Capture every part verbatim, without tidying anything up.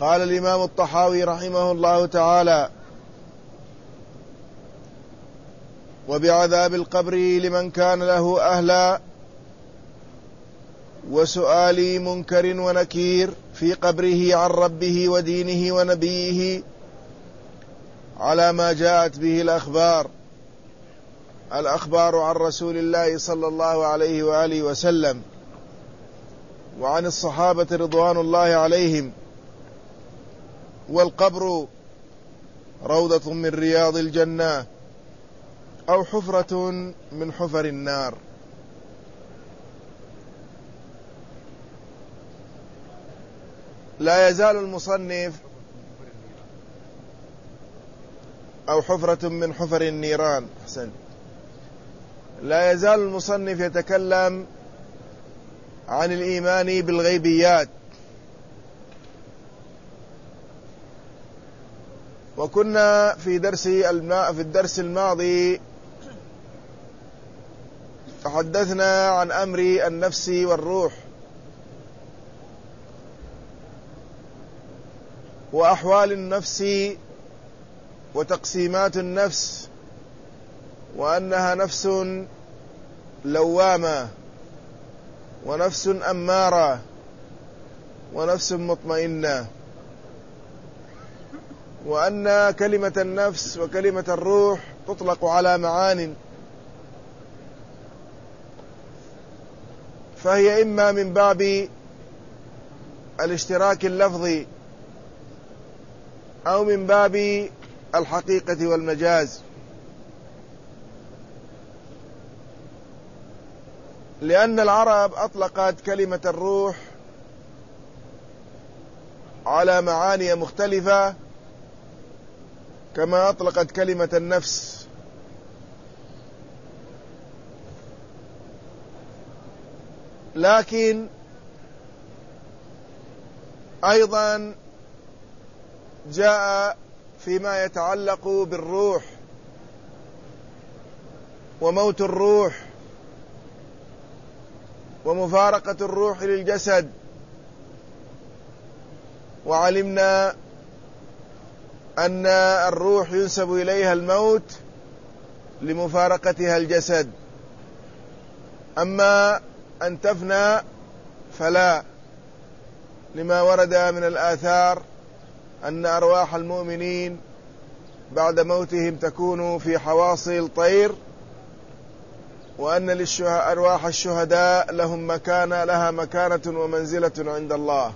قال الإمام الطحاوي رحمه الله تعالى: وبعذاب القبر لمن كان له أهلا، وسؤال منكر ونكير في قبره عن ربه ودينه ونبيه على ما جاءت به الأخبار الأخبار عن رسول الله صلى الله عليه وآله وسلم وعن الصحابة رضوان الله عليهم. والقبر روضة من رياض الجنة أو حفرة من حفر النار. لا يزال المصنف أو حفرة من حفر النيران أحسن لا يزال المصنف يتكلم عن الإيمان بالغيبيات. وكنا في درس في الدرس الماضي تحدثنا عن أمر النفس والروح وأحوال النفس وتقسيمات النفس، وأنها نفس لوامة ونفس أمارة ونفس مطمئنة، وأن كلمة النفس وكلمة الروح تطلق على معان، فهي إما من باب الاشتراك اللفظي أو من باب الحقيقة والمجاز. لأن العرب أطلقت كلمة الروح على معاني مختلفة كما أطلقت كلمة النفس. لكن أيضا جاء فيما يتعلق بالروح وموت الروح ومفارقة الروح للجسد، وعلمنا أن الروح ينسب إليها الموت لمفارقتها الجسد، أما أن تفنى فلا، لما ورد من الآثار أن أرواح المؤمنين بعد موتهم تكون في حواصل طير، وأن لأرواح الشهداء لهم مكانة لها مكانة ومنزلة عند الله.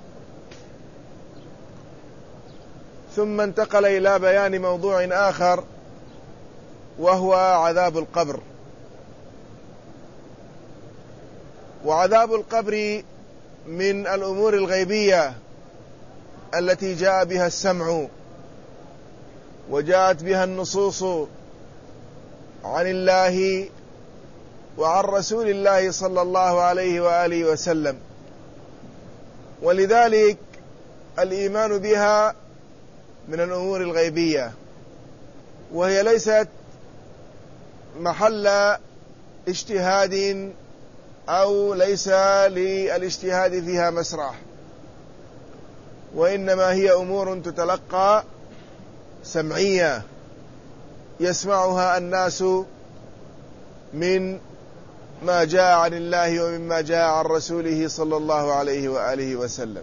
ثم انتقل إلى بيان موضوع آخر وهو عذاب القبر. وعذاب القبر من الأمور الغيبية التي جاء بها السمع وجاءت بها النصوص عن الله وعن رسول الله صلى الله عليه وآله وسلم، ولذلك الإيمان بها من الأمور الغيبية، وهي ليست محل اجتهاد أو ليس للاجتهاد فيها مسرح، وإنما هي أمور تتلقى سمعية يسمعها الناس من ما جاء عن الله ومما جاء عن رسوله صلى الله عليه وآله وسلم.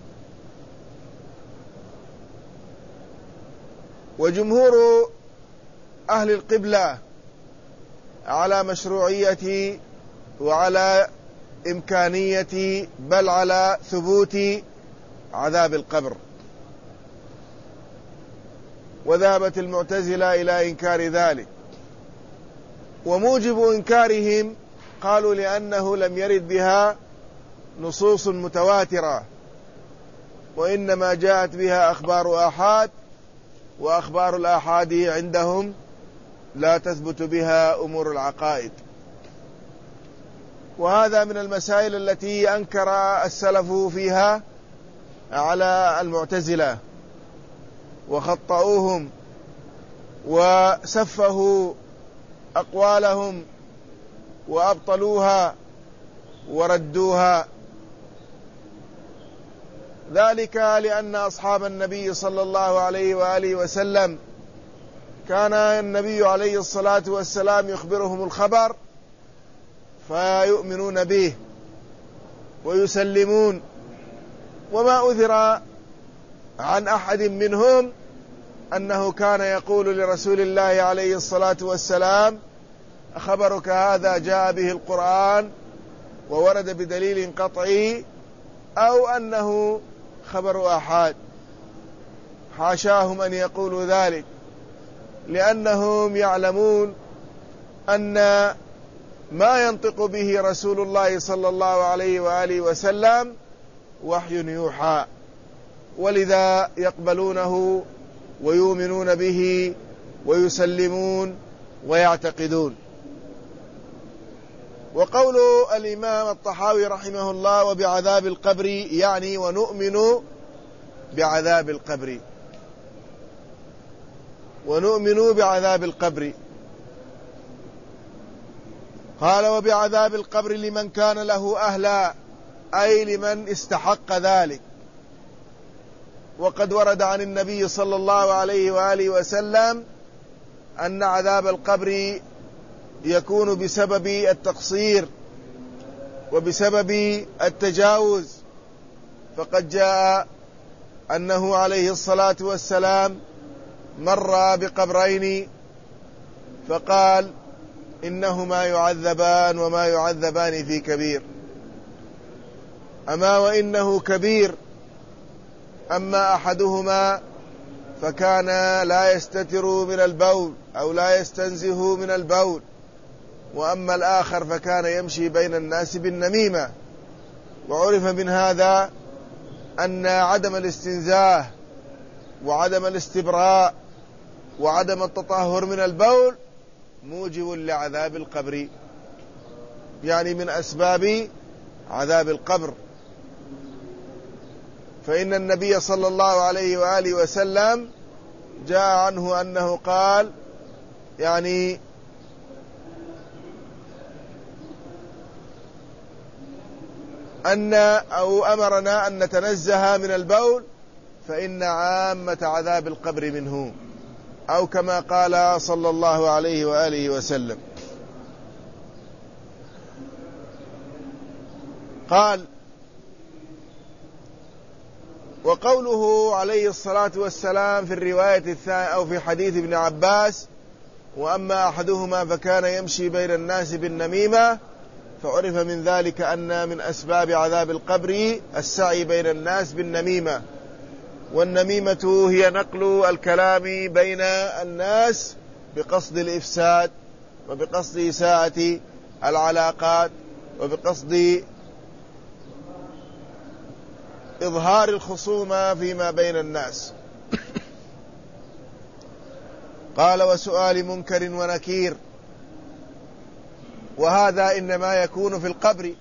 وجمهور أهل القبلة على مشروعية وعلى إمكانية بل على ثبوت عذاب القبر، وذهبت المعتزلة إلى إنكار ذلك. وموجب إنكارهم قالوا لأنه لم يرد بها نصوص متواترة، وإنما جاءت بها أخبار آحاد، وأخبار الآحاد عندهم لا تثبت بها أمور العقائد. وهذا من المسائل التي أنكر السلف فيها على المعتزلة وخطأوهم وسفهوا أقوالهم وأبطلوها وردوها. ذلك لأن أصحاب النبي صلى الله عليه وآله وسلم كان النبي عليه الصلاة والسلام يخبرهم الخبر فيؤمنون به ويسلمون، وما أثر عن أحد منهم أنه كان يقول لرسول الله عليه الصلاة والسلام: خبرك هذا جاء به القرآن وورد بدليل قطعي، أو أنه خبر آحاد. حاشاهم أن يقولوا ذلك، لأنهم يعلمون أن ما ينطق به رسول الله صلى الله عليه وآله وسلم وحي يوحى، ولذا يقبلونه ويؤمنون به ويسلمون ويعتقدون. وقول الإمام الطحاوي رحمه الله: وبعذاب القبر، يعني ونؤمن بعذاب القبر، ونؤمن بعذاب القبر. قال: وبعذاب القبر لمن كان له أهلا، أي لمن استحق ذلك. وقد ورد عن النبي صلى الله عليه وآله وسلم أن عذاب القبر يكون بسبب التقصير وبسبب التجاوز، فقد جاء أنه عليه الصلاة والسلام مر بقبرين فقال: إنهما يعذبان وما يعذبان في كبير، أما وإنه كبير، أما أحدهما فكان لا يستتر من البول أو لا يستنزه من البول، وأما الآخر فكان يمشي بين الناس بالنميمة. وعرف من هذا أن عدم الاستنزاه وعدم الاستبراء وعدم التطهر من البول موجب لعذاب القبر، يعني من أسباب عذاب القبر. فإن النبي صلى الله عليه وآله وسلم جاء عنه أنه قال، يعني أن أو أمرنا أن نتنزه من البول فإن عامة عذاب القبر منه، أو كما قال صلى الله عليه وآله وسلم. قال: وقوله عليه الصلاة والسلام في الرواية الثانية أو في حديث ابن عباس: وأما أحدهما فكان يمشي بين الناس بالنميمة، فعرف من ذلك أن من أسباب عذاب القبر السعي بين الناس بالنميمة. والنميمة هي نقل الكلام بين الناس بقصد الإفساد وبقصد إساءة العلاقات وبقصد إظهار الخصومة فيما بين الناس. قال: وسؤال منكر ونكير، وهذا إنما يكون في القبر.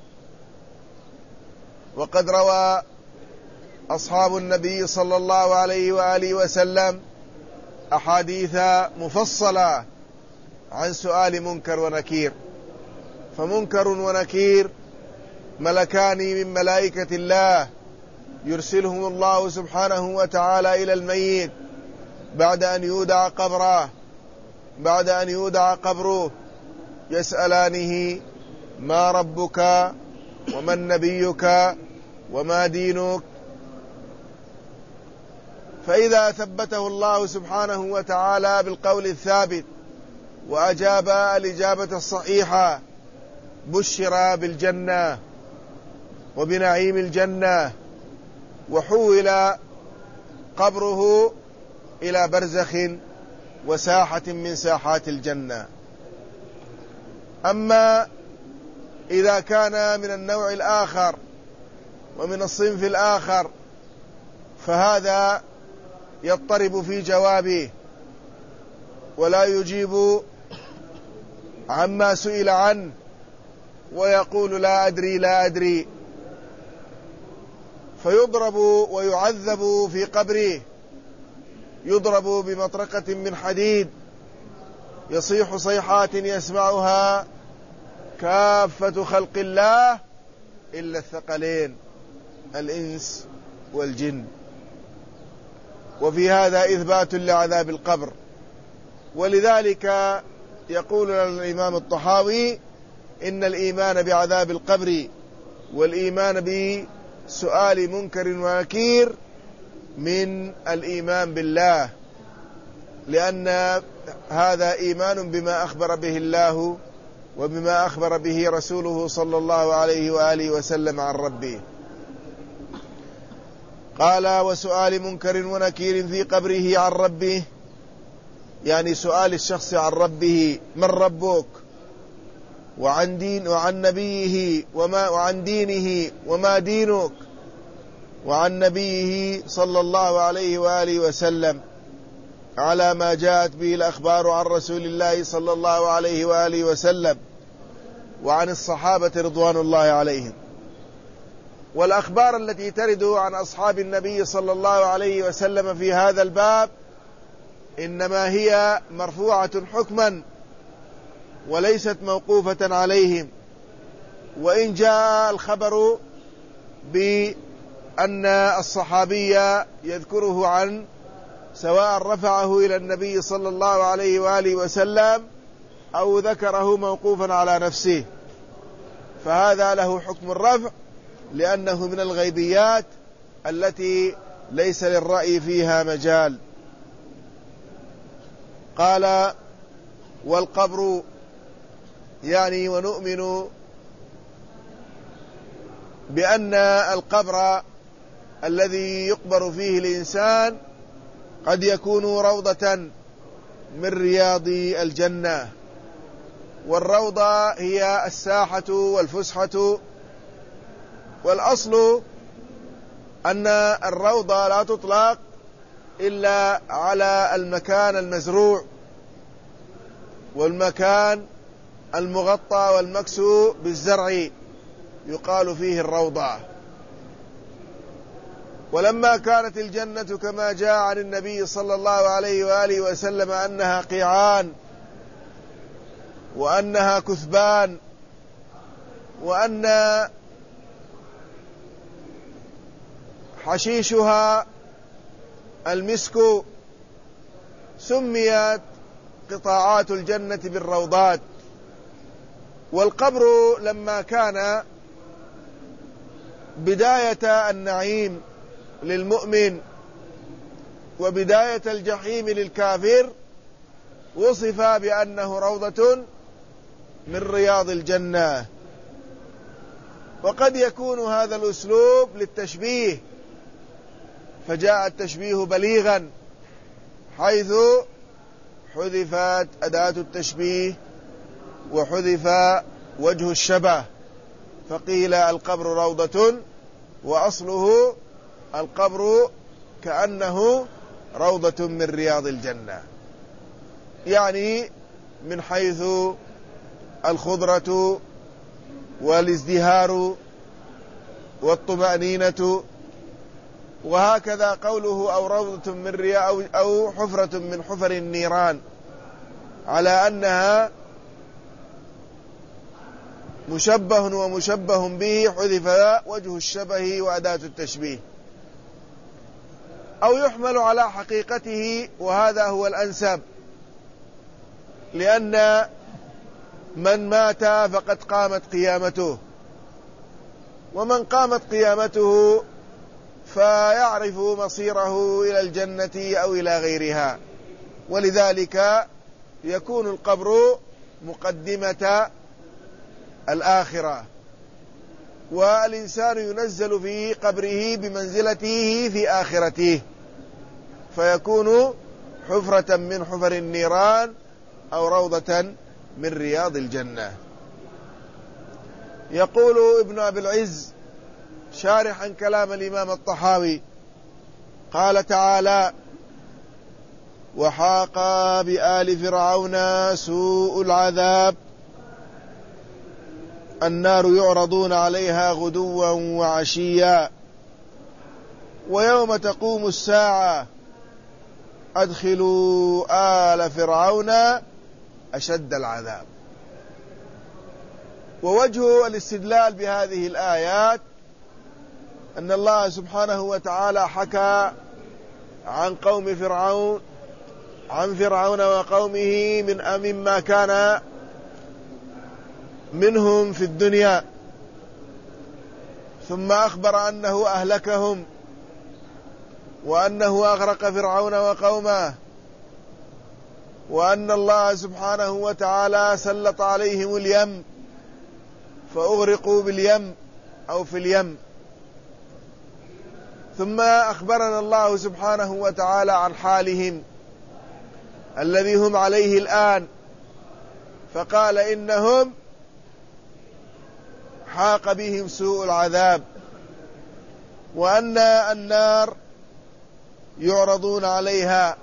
وقد روى أصحاب النبي صلى الله عليه وآله وسلم أحاديث مفصلة عن سؤال منكر ونكير. فمنكر ونكير ملكان من ملائكة الله يرسلهم الله سبحانه وتعالى إلى الميت بعد أن يودع قبره بعد أن يودع قبره يسألانه: ما ربك ومن نبيك وما دينك؟ فإذا ثبته الله سبحانه وتعالى بالقول الثابت وأجاب الإجابة الصحيحة بشر بالجنة وبنعيم الجنة، وحول قبره إلى برزخ وساحة من ساحات الجنة. أما إذا كان من النوع الآخر ومن الصنف الآخر فهذا يضطرب في جوابه ولا يجيب عما سئل عنه ويقول: لا أدري لا أدري، فيضرب ويعذب في قبره، يضرب بمطرقة من حديد يصيح صيحات يسمعها كافة خلق الله إلا الثقلين الإنس والجن. وفي هذا إثبات لعذاب القبر. ولذلك يقول الإمام الطحاوي إن الإيمان بعذاب القبر والإيمان بسؤال منكر ونكير من الإيمان بالله، لأن هذا إيمان بما أخبر به الله وبما أخبر به رسوله صلى الله عليه وآله وسلم عن ربه. قال وسؤال منكر ونكير في قبره عن ربه، يعني سؤال الشخص عن ربه: من ربك؟ وعن دين وعن نبيه وما وعن دينه وما دينك؟ وعن نبيه صلى الله عليه وآله وسلم على ما جاءت به الأخبار عن رسول الله صلى الله عليه وآله وسلم وعن الصحابة رضوان الله عليهم. والأخبار التي ترد عن أصحاب النبي صلى الله عليه وسلم في هذا الباب إنما هي مرفوعة حكما وليست موقوفة عليهم. وإن جاء الخبر بأن الصحابي يذكره عن سواء رفعه إلى النبي صلى الله عليه وآله وسلم أو ذكره موقوفا على نفسه، فهذا له حكم الرفع، لأنه من الغيبيات التي ليس للرأي فيها مجال. قال والقبر، يعني ونؤمن بأن القبر الذي يقبر فيه الإنسان قد يكون روضة من رياض الجنة. والروضة هي الساحة والفسحة، والأصل أن الروضة لا تطلق إلا على المكان المزروع والمكان المغطى والمكسو بالزرع يقال فيه الروضة. ولما كانت الجنة كما جاء عن النبي صلى الله عليه وآله وسلم أنها قيعان وأنها كثبان وأن حشيشها المسك، سميت قطاعات الجنة بالروضات. والقبر لما كان بداية النعيم للمؤمن وبداية الجحيم للكافر، وصف بأنه روضة من رياض الجنة. وقد يكون هذا الأسلوب للتشبيه، فجاء التشبيه بليغا حيث حذفت أداة التشبيه وحذف وجه الشبه، فقيل القبر روضة، وأصله القبر كأنه روضة من رياض الجنة، يعني من حيث الخضرة والازدهار والطمأنينة. وهكذا قوله أو روضة من رياض أو حفرة من حفر النيران، على أنها مشبه ومشبه به، حذف وجه الشبه وأداة التشبيه. أو يحمل على حقيقته، وهذا هو الأنسب، لأن من مات فقد قامت قيامته، ومن قامت قيامته فيعرف مصيره إلى الجنة أو إلى غيرها. ولذلك يكون القبر مقدمة الآخرة، والإنسان ينزل في قبره بمنزلته في آخرته، فيكون حفرة من حفر النيران أو روضة من رياض الجنة. يقول ابن أبي العز شارحا كلام الإمام الطحاوي، قال تعالى: وحاق بآل فرعون سوء العذاب، النار يعرضون عليها غدوا وعشيا ويوم تقوم الساعة أدخلوا آل فرعون أشد العذاب. ووجه الاستدلال بهذه الآيات أن الله سبحانه وتعالى حكى عن قوم فرعون عن فرعون وقومه من مما كان منهم في الدنيا، ثم أخبر أنه أهلكهم وأنه أغرق فرعون وقومه، وأن الله سبحانه وتعالى سلط عليهم اليم فأغرقوا باليم أو في اليم. ثم أخبرنا الله سبحانه وتعالى عن حالهم الذي هم عليه الآن، فقال إنهم حاق بهم سوء العذاب، وأن النار يعرضون عليها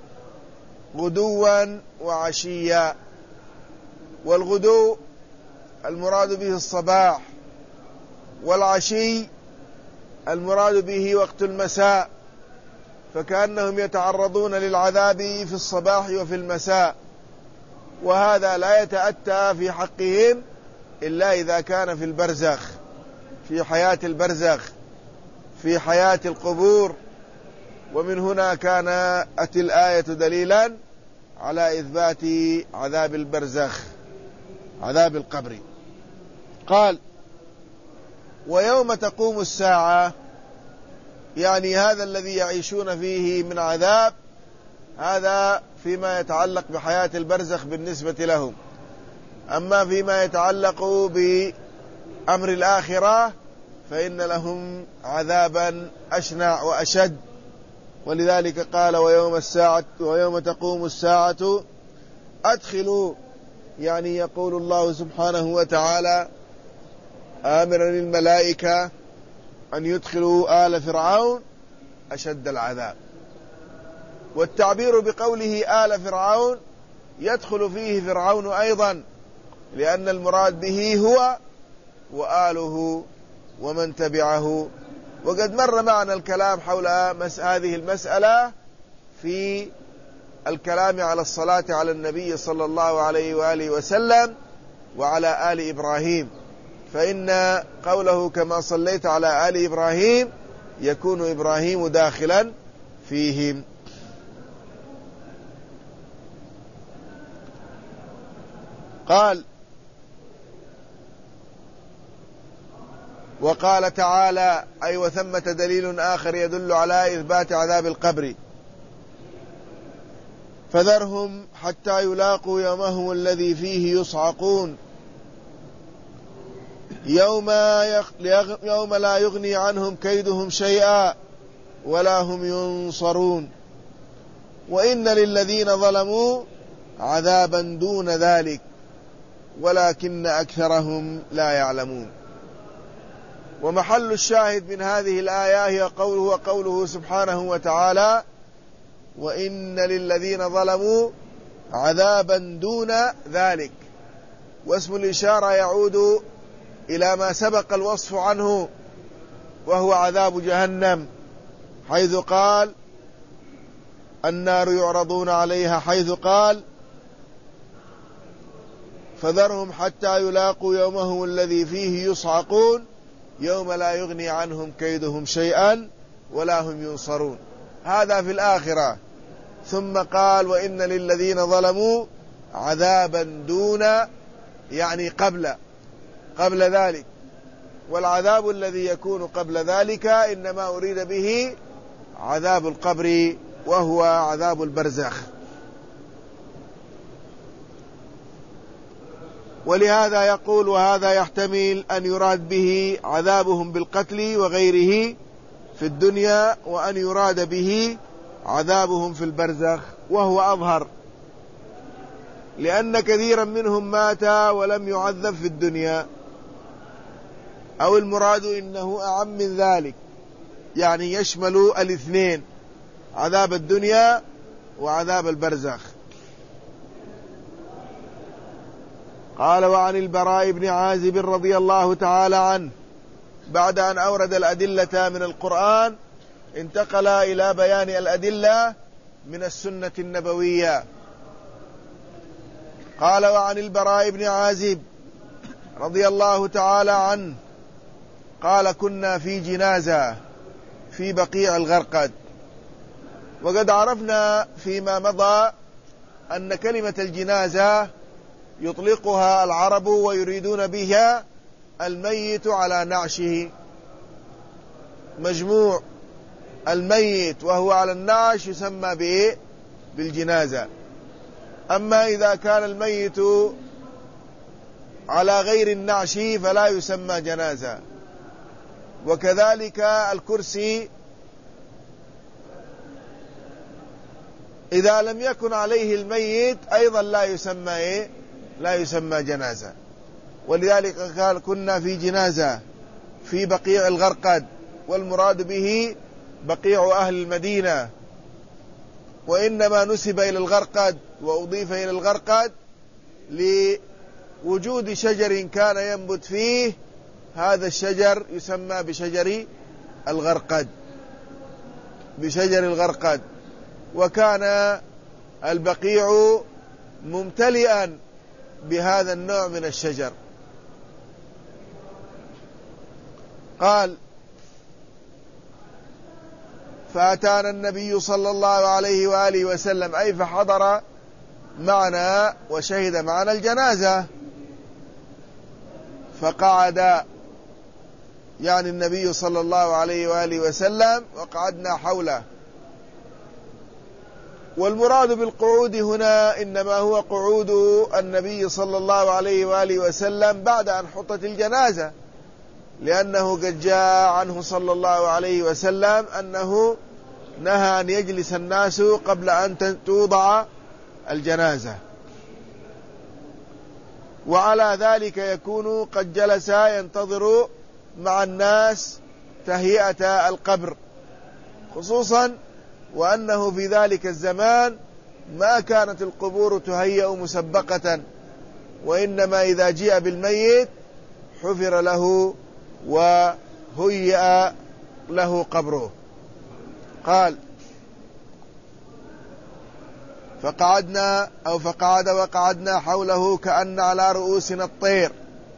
غدوا وعشيا. والغدو المراد به الصباح، والعشي المراد به وقت المساء، فكأنهم يتعرضون للعذاب في الصباح وفي المساء، وهذا لا يتأتى في حقهم إلا إذا كان في البرزخ، في حياة البرزخ، في حياة القبور. ومن هنا كانت الآية دليلا على إثبات عذاب البرزخ، عذاب القبر. قال: ويوم تقوم الساعة، يعني هذا الذي يعيشون فيه من عذاب، هذا فيما يتعلق بحياة البرزخ بالنسبة لهم. أما فيما يتعلق بأمر الآخرة فإن لهم عذابا أشنع وأشد. ولذلك قال: ويوم الساعة ويوم تقوم الساعة أدخلوا، يعني يقول الله سبحانه وتعالى آمرا الملائكة أن يدخلوا آل فرعون أشد العذاب. والتعبير بقوله آل فرعون يدخل فيه فرعون أيضا، لأن المراد به هو وآله ومن تبعه. وقد مر معنا الكلام حول هذه المسألة في الكلام على الصلاة على النبي صلى الله عليه وآله وسلم وعلى آل إبراهيم، فإن قوله كما صليت على آل إبراهيم يكون إبراهيم داخلا فيهم. قال: وقال تعالى: أي وثمة دليل آخر يدل على إثبات عذاب القبر: فذرهم حتى يلاقوا يومهم الذي فيه يصعقون يوم, يوم لا يغني عنهم كيدهم شيئا ولا هم ينصرون، وإن للذين ظلموا عذابا دون ذلك ولكن أكثرهم لا يعلمون. ومحل الشاهد من هذه الآية هي قوله وقوله سبحانه وتعالى: وإن للذين ظلموا عذابا دون ذلك. واسم الإشارة يعود إلى ما سبق الوصف عنه، وهو عذاب جهنم، حيث قال: النار يعرضون عليها، حيث قال: فذرهم حتى يلاقوا يومهم الذي فيه يصعقون يوم لا يغني عنهم كيدهم شيئا ولا هم ينصرون. هذا في الآخرة. ثم قال: وإن للذين ظلموا عذابا دون، يعني قبل قبل ذلك. والعذاب الذي يكون قبل ذلك إنما أريد به عذاب القبر، وهو عذاب البرزخ. ولهذا يقول: وهذا يحتمل أن يراد به عذابهم بالقتل وغيره في الدنيا، وأن يراد به عذابهم في البرزخ، وهو أظهر، لأن كثيرا منهم مات ولم يعذب في الدنيا. أو المراد إنه أعم من ذلك، يعني يشمل الاثنين، عذاب الدنيا وعذاب البرزخ. قال: وعن البراء بن عازب رضي الله تعالى عنه، بعد أن أورد الأدلة من القرآن انتقل إلى بيان الأدلة من السنة النبوية. قال: وعن البراء بن عازب رضي الله تعالى عنه قال كنا في جنازة في بقيع الغرقد. وقد عرفنا فيما مضى أن كلمة الجنازة يطلقها العرب ويريدون بها الميت على نعشه، مجموع الميت وهو على النعش يسمى به بالجنازة. أما إذا كان الميت على غير النعش فلا يسمى جنازة. وكذلك الكرسي إذا لم يكن عليه الميت أيضا لا يسمى إيه؟ لا يسمى جنازة. ولذلك قال كنا في جنازة في بقيع الغرقد، والمراد به بقيع أهل المدينة، وإنما نسب إلى الغرقد وأضيف إلى الغرقد لوجود شجر كان ينبت فيه، هذا الشجر يسمى بشجر الغرقد بشجر الغرقد وكان البقيع ممتلئا بهذا النوع من الشجر. قال فأتانا النبي صلى الله عليه وآله وسلم، أي فحضر معنا وشهد معنا الجنازة، فقعد، يعني النبي صلى الله عليه وآله وسلم، وقعدنا حوله. والمراد بالقعود هنا إنما هو قعود النبي صلى الله عليه وآله وسلم بعد أن حطت الجنازة، لأنه قد جاء عنه صلى الله عليه وسلم أنه نهى أن يجلس الناس قبل أن توضع الجنازة، وعلى ذلك يكون قد جلس ينتظر مع الناس تهيئة القبر، خصوصا وأنه في ذلك الزمان ما كانت القبور تهيأ مسبقة، وإنما إذا جاء بالميت حفر له وهيئ له قبره. قال فقعدنا أو فقعد وقعدنا حوله كأن على رؤوسنا الطير.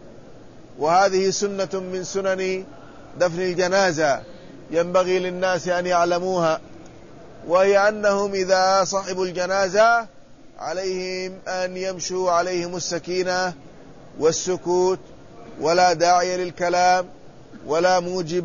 وهذه سنة من سنن دفن الجنازة ينبغي للناس أن يعلموها، وهي أنهم إذا صحبوا الجنازة عليهم أن يمشوا عليهم السكينة والسكوت، ولا داعي للكلام ولا موجب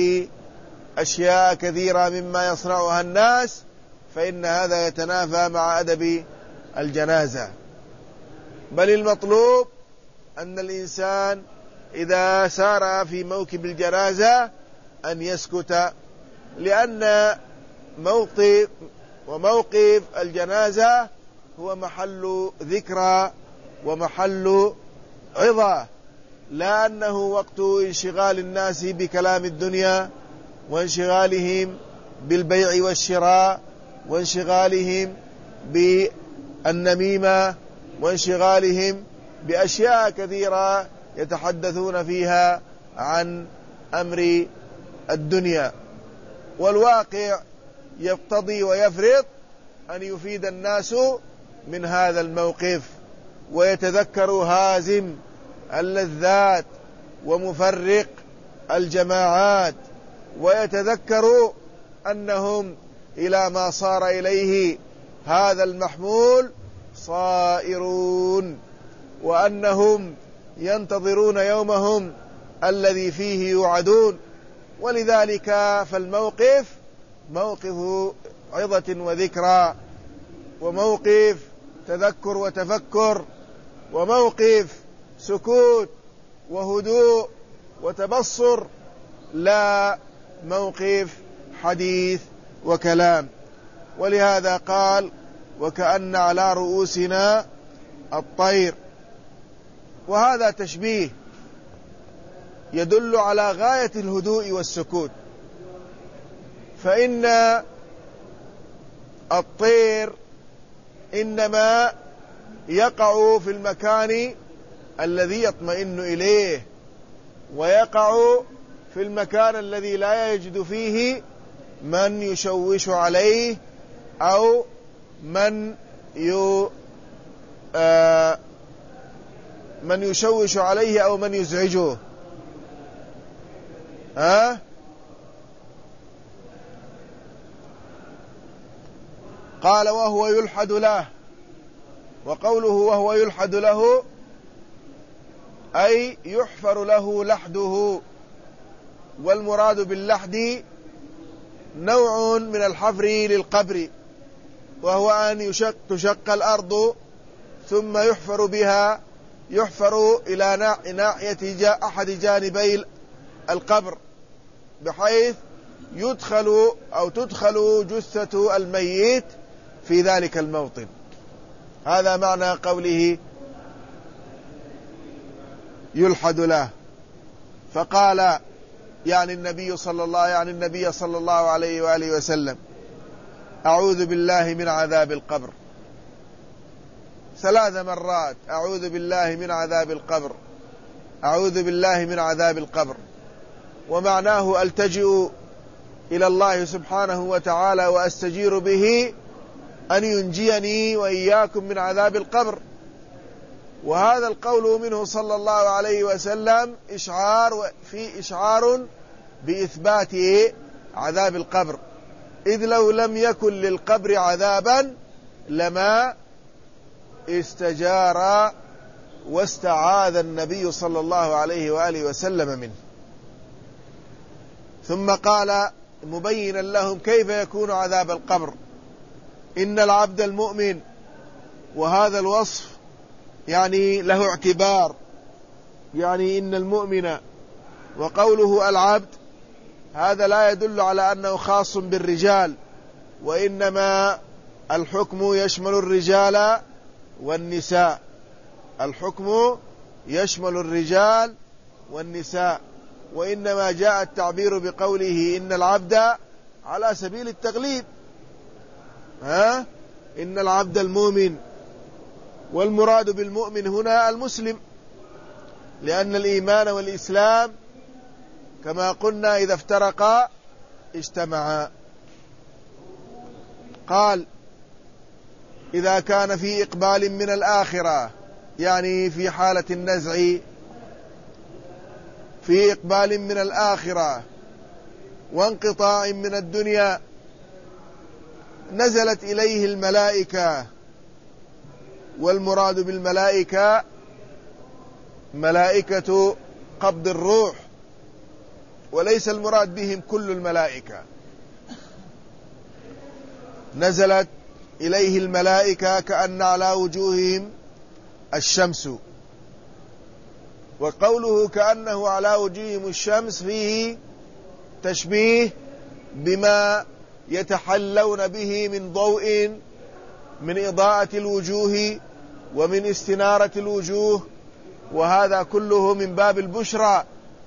لأشياء كثيرة مما يصنعها الناس، فإن هذا يتنافى مع أدب الجنازة. بل المطلوب أن الإنسان إذا سار في موكب الجنازة أن يسكت، لأن موقف وموقف الجنازة هو محل ذكرى ومحل عظة، لا أنه وقت انشغال الناس بكلام الدنيا وانشغالهم بالبيع والشراء وانشغالهم بالنميمة وانشغالهم بأشياء كثيرة يتحدثون فيها عن أمر الدنيا. والواقع يقتضي ويفرض أن يفيد الناس من هذا الموقف ويتذكروا هازم اللذات ومفرق الجماعات، ويتذكروا أنهم إلى ما صار إليه هذا المحمول صائرون، وأنهم ينتظرون يومهم الذي فيه يوعدون. ولذلك فالموقف موقف عظة وذكرى، وموقف تذكر وتفكر، وموقف سكوت وهدوء وتبصر، لا موقف حديث وكلام. ولهذا قال وكأن على رؤوسنا الطير، وهذا تشبيه يدل على غاية الهدوء والسكوت، فإن الطير إنما يقع في المكان الذي يطمئن إليه، ويقع في المكان الذي لا يجد فيه من يشوش عليه أو من يو آه من يشوش عليه أو من يزعجه. ها قال وهو يلحد له، وقوله وهو يلحد له أي يحفر له لحده، والمراد باللحد نوع من الحفر للقبر، وهو أن يشق تشق الأرض ثم يحفر بها، يحفر إلى ناحية أحد جانبي القبر بحيث يدخل أو تدخل جثة الميت في ذلك الموطن. هذا معنى قوله يلحد له. فقال يعني النبي صلى الله يعني النبي صلى الله عليه وآله وسلم أعوذ بالله من عذاب القبر ثلاث مرات، أعوذ بالله من عذاب القبر، أعوذ بالله من عذاب القبر. ومعناه ألتجئ إلى الله سبحانه وتعالى وأستجير به أن ينجيني وإياكم من عذاب القبر. وهذا القول منه صلى الله عليه وسلم إشعار في إشعار بإثبات عذاب القبر، إذ لو لم يكن للقبر عذابا لما استجار واستعاذ النبي صلى الله عليه وآله وسلم منه. ثم قال مبينا لهم كيف يكون عذاب القبر: إن العبد المؤمن، وهذا الوصف يعني له اعتبار، يعني إن المؤمن، وقوله العبد هذا لا يدل على أنه خاص بالرجال، وإنما الحكم يشمل الرجال والنساء، الحكم يشمل الرجال والنساء، وإنما جاء التعبير بقوله إن العبد على سبيل التغليب، ها إن العبد المؤمن، والمراد بالمؤمن هنا المسلم، لأن الإيمان والإسلام كما قلنا إذا افترقا اجتمعا. قال إذا كان في إقبال من الآخرة، يعني في حالة النزع، في إقبال من الآخرة وانقطاع من الدنيا، نزلت إليه الملائكة. والمراد بالملائكة ملائكة قبض الروح، وليس المراد بهم كل الملائكة. نزلت إليه الملائكة كأن على وجوههم الشمس، وقوله كأنه على وجوههم الشمس فيه تشبيه بما يتحلون به من ضوء، من إضاءة الوجوه ومن استنارة الوجوه، وهذا كله من باب البشرى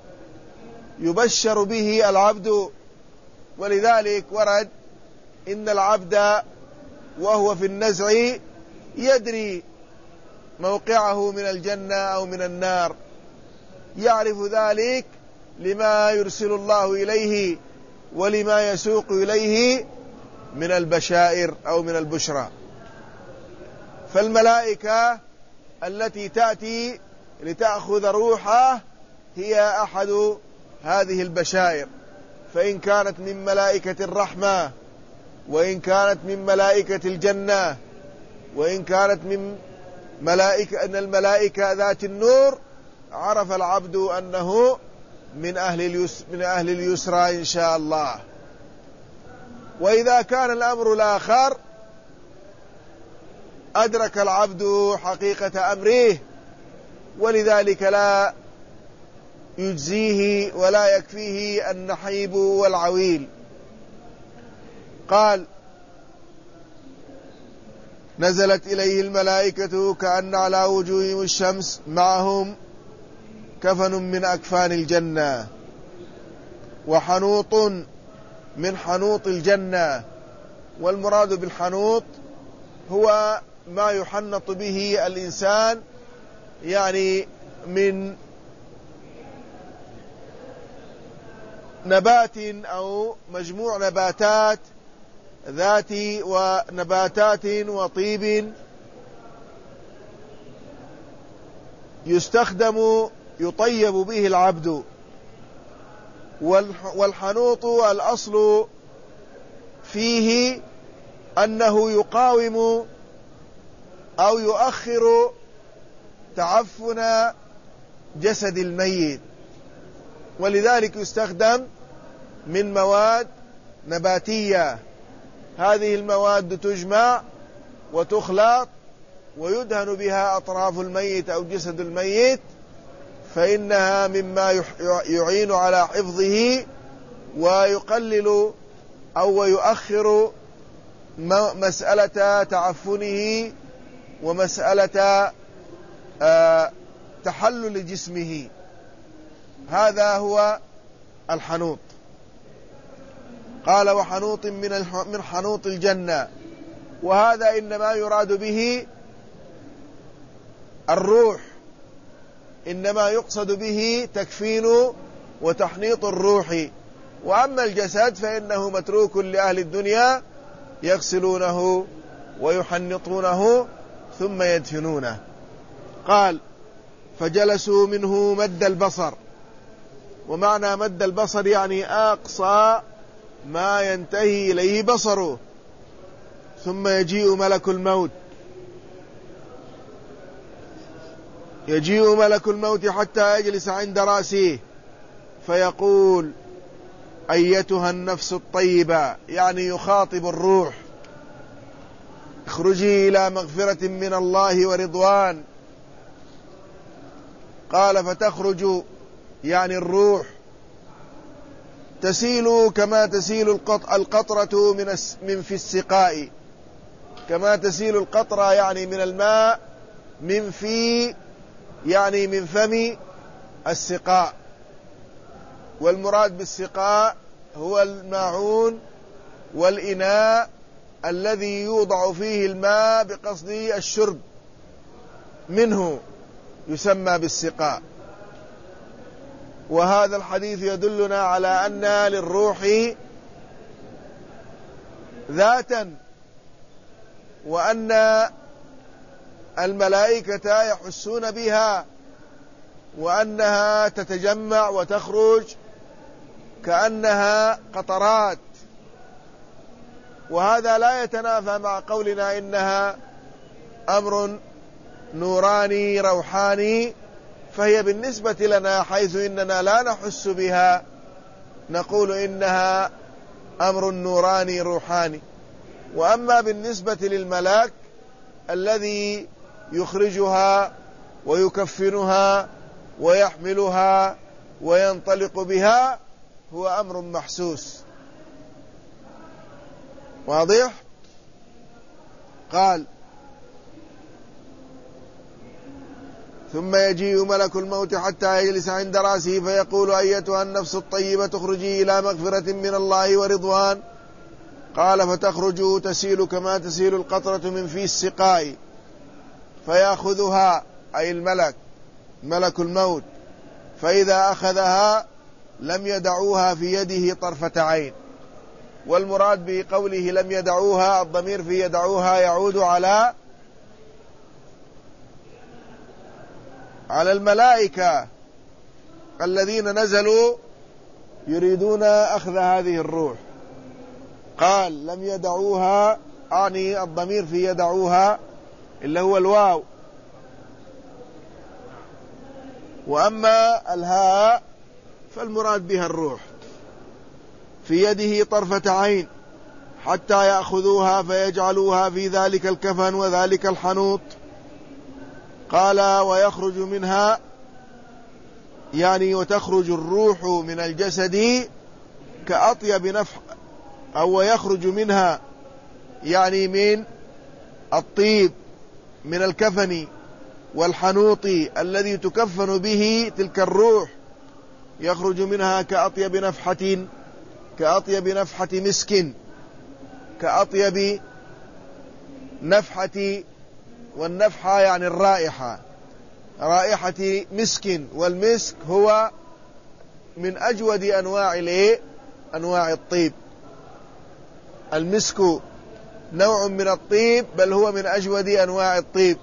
يبشر به العبد. ولذلك ورد إن العبد وهو في النزع يدري موقعه من الجنة أو من النار، يعرف ذلك لما يرسل الله إليه ولما يسوق إليه من البشائر أو من البشرى. فالملائكة التي تأتي لتأخذ روحه هي أحد هذه البشائر، فإن كانت من ملائكة الرحمة، وإن كانت من ملائكة الجنة، وإن كانت من ملائكة أن الملائكة ذات النور، عرف العبد أنه من أهل اليسر من أهل اليسرى إن شاء الله. وإذا كان الأمر الآخر أدرك العبد حقيقة أمره، ولذلك لا يجزيه ولا يكفيه النحيب والعويل. قال نزلت إليه الملائكة كأن على وجوههم الشمس معهم كفن من أكفان الجنة وحنوط من حنوط الجنة. والمراد بالحنوط هو ما يحنط به الإنسان، يعني من نبات أو مجموع نباتات ذات ونباتات وطيب يستخدم يطيب به العبد. والحنوط الأصل فيه أنه يقاوم أو يؤخر تعفن جسد الميت، ولذلك يستخدم من مواد نباتية. هذه المواد تجمع وتخلط ويدهن بها أطراف الميت أو جسد الميت، فإنها مما يعين على حفظه ويقلل أو يؤخر مسألة تعفنه ومسألة تحلل جسمه. هذا هو الحنوط. قال وحنوط من من حنوط الجنة، وهذا إنما يراد به الروح، إنما يقصد به تكفين وتحنيط الروح، وأما الجسد فإنه متروك لأهل الدنيا يغسلونه ويحنطونه ثم يدفنونه. قال فجلسوا منه مد البصر، ومعنى مد البصر يعني أقصى ما ينتهي إليه بصره. ثم يجيء ملك الموت يجيء ملك الموت حتى يجلس عند رأسه فيقول أيتها النفس الطيبة، يعني يخاطب الروح، اخرجي إلى مغفرة من الله ورضوان. قال فتخرج يعني الروح تسيل كما تسيل القطرة من من في السقاء، كما تسيل القطرة يعني من الماء من في يعني من فم السقاء. والمراد بالسقاء هو الماعون والإناء الذي يوضع فيه الماء بقصد الشرب منه، يسمى بالسقاء. وهذا الحديث يدلنا على أن للروح ذاتا، وأن الملائكة يحسون بها، وأنها تتجمع وتخرج كأنها قطرات. وهذا لا يتنافى مع قولنا إنها أمر نوراني روحاني، فهي بالنسبة لنا حيث إننا لا نحس بها نقول إنها أمر نوراني روحاني. وأما بالنسبة للملاك الذي يخرجها ويكفنها ويحملها وينطلق بها هو أمر محسوس. واضح؟ قال ثم يجيء ملك الموت حتى يجلس عند رأسه فيقول أيتها النفس الطيبة تخرجي إلى مغفرة من الله ورضوان. قال فتخرج تسيل كما تسيل القطرة من في السقاء فيأخذها أي الملك ملك الموت، فإذا أخذها لم يدعوها في يده طرفة عين. والمراد بقوله لم يدعوها الضمير في يدعوها يعود على على الملائكة الذين نزلوا يريدون أخذ هذه الروح. قال لم يدعوها، أعني الضمير في يدعوها اللي هو الواو، وأما الهاء فالمراد بها الروح. في يده طرفة عين حتى يأخذوها فيجعلوها في ذلك الكفن وذلك الحنوط. قال ويخرج منها يعني وتخرج الروح من الجسد كأطيب نفح، أو يخرج منها يعني من الطيب من الكفن والحنوط الذي تكفن به تلك الروح، يخرج منها كأطيب نفحة كأطيب نفحة مسك، كأطيب نفحة، والنفحة يعني الرائحة، رائحة مسك، والمسك هو من أجود أنواع الايه أنواع الطيب. المسك نوع من الطيب بل هو من أجود أنواع الطيب.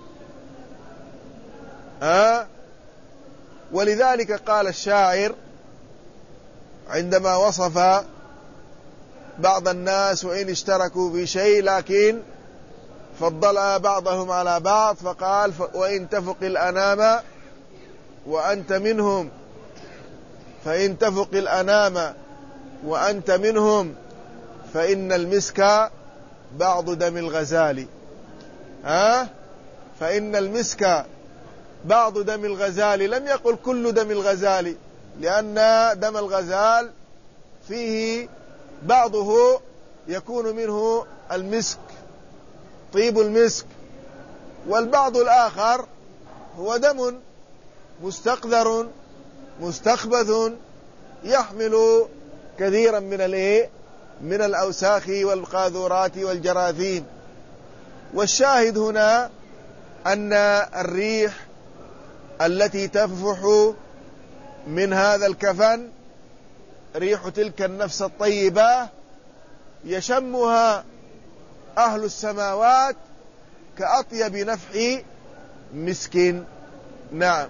أه؟ ولذلك قال الشاعر عندما وصف بعض الناس وإن اشتركوا في شيء لكن فضل بعضهم على بعض، فقال وإن تفق الأنام وأنت منهم، فإن تفق الأنام وأنت منهم فإن المسك بعض دم الغزال. ها؟ فإن المسك بعض دم الغزال، لم يقل كل دم الغزال، لأن دم الغزال فيه بعضه يكون منه المسك، طيب المسك، والبعض الآخر هو دم مستقذر مستخبث يحمل كثيرا من الايه من الأوساخ والقاذورات والجراثيم. والشاهد هنا أن الريح التي تفح من هذا الكفن ريح تلك النفس الطيبة يشمها أهل السماوات كأطيب نفح مسك. نعم،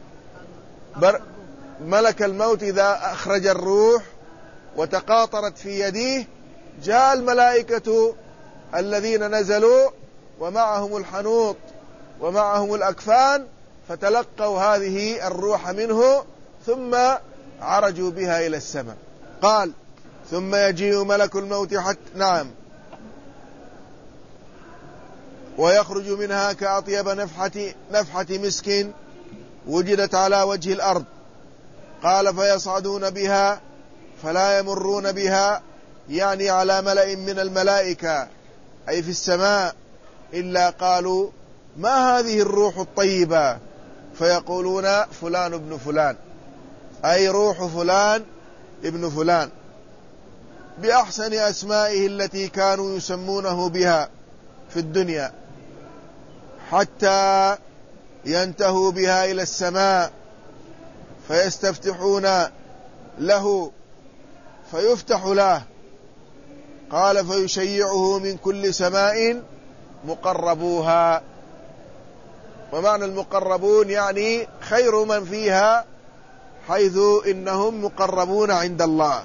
ملك الموت إذا أخرج الروح وتقاطرت في يديه جاء الملائكة الذين نزلوا ومعهم الحنوط ومعهم الأكفان فتلقوا هذه الروح منه ثم عرجوا بها إلى السماء. قال ثم يجيء ملك الموت حتى نعم ويخرج منها كأطيب نفحة, نفحة مسك وجدت على وجه الأرض. قال فيصعدون بها فلا يمرون بها، يعني على ملأ من الملائكة أي في السماء، إلا قالوا ما هذه الروح الطيبة، فيقولون فلان ابن فلان، أي روح فلان ابن فلان، بأحسن أسمائه التي كانوا يسمونه بها في الدنيا، حتى ينتهوا بها إلى السماء فيستفتحون له فيفتح له. قال فيشيعه من كل سماء مقربوها. ومعنى المقربون يعني خير من فيها، حيث إنهم مقربون عند الله،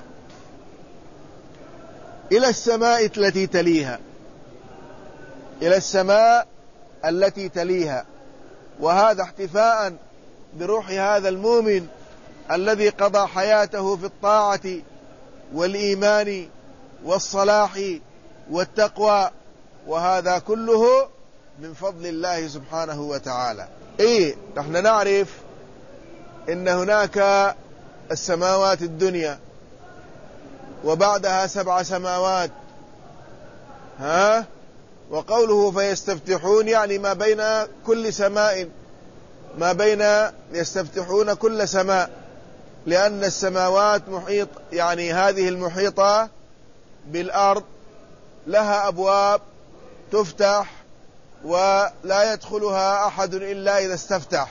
إلى السماء التي تليها، إلى السماء التي تليها. وهذا احتفاء بروح هذا المؤمن الذي قضى حياته في الطاعة والإيمان والصلاح والتقوى، وهذا كله من فضل الله سبحانه وتعالى. إيه نحن نعرف إن هناك السماوات الدنيا وبعدها سبع سماوات، ها؟ وقوله فيستفتحون يعني ما بين كل سماء، ما بين يستفتحون كل سماء، لأن السماوات محيط، يعني هذه المحيطة بالأرض لها أبواب تفتح ولا يدخلها أحد إلا إذا استفتح.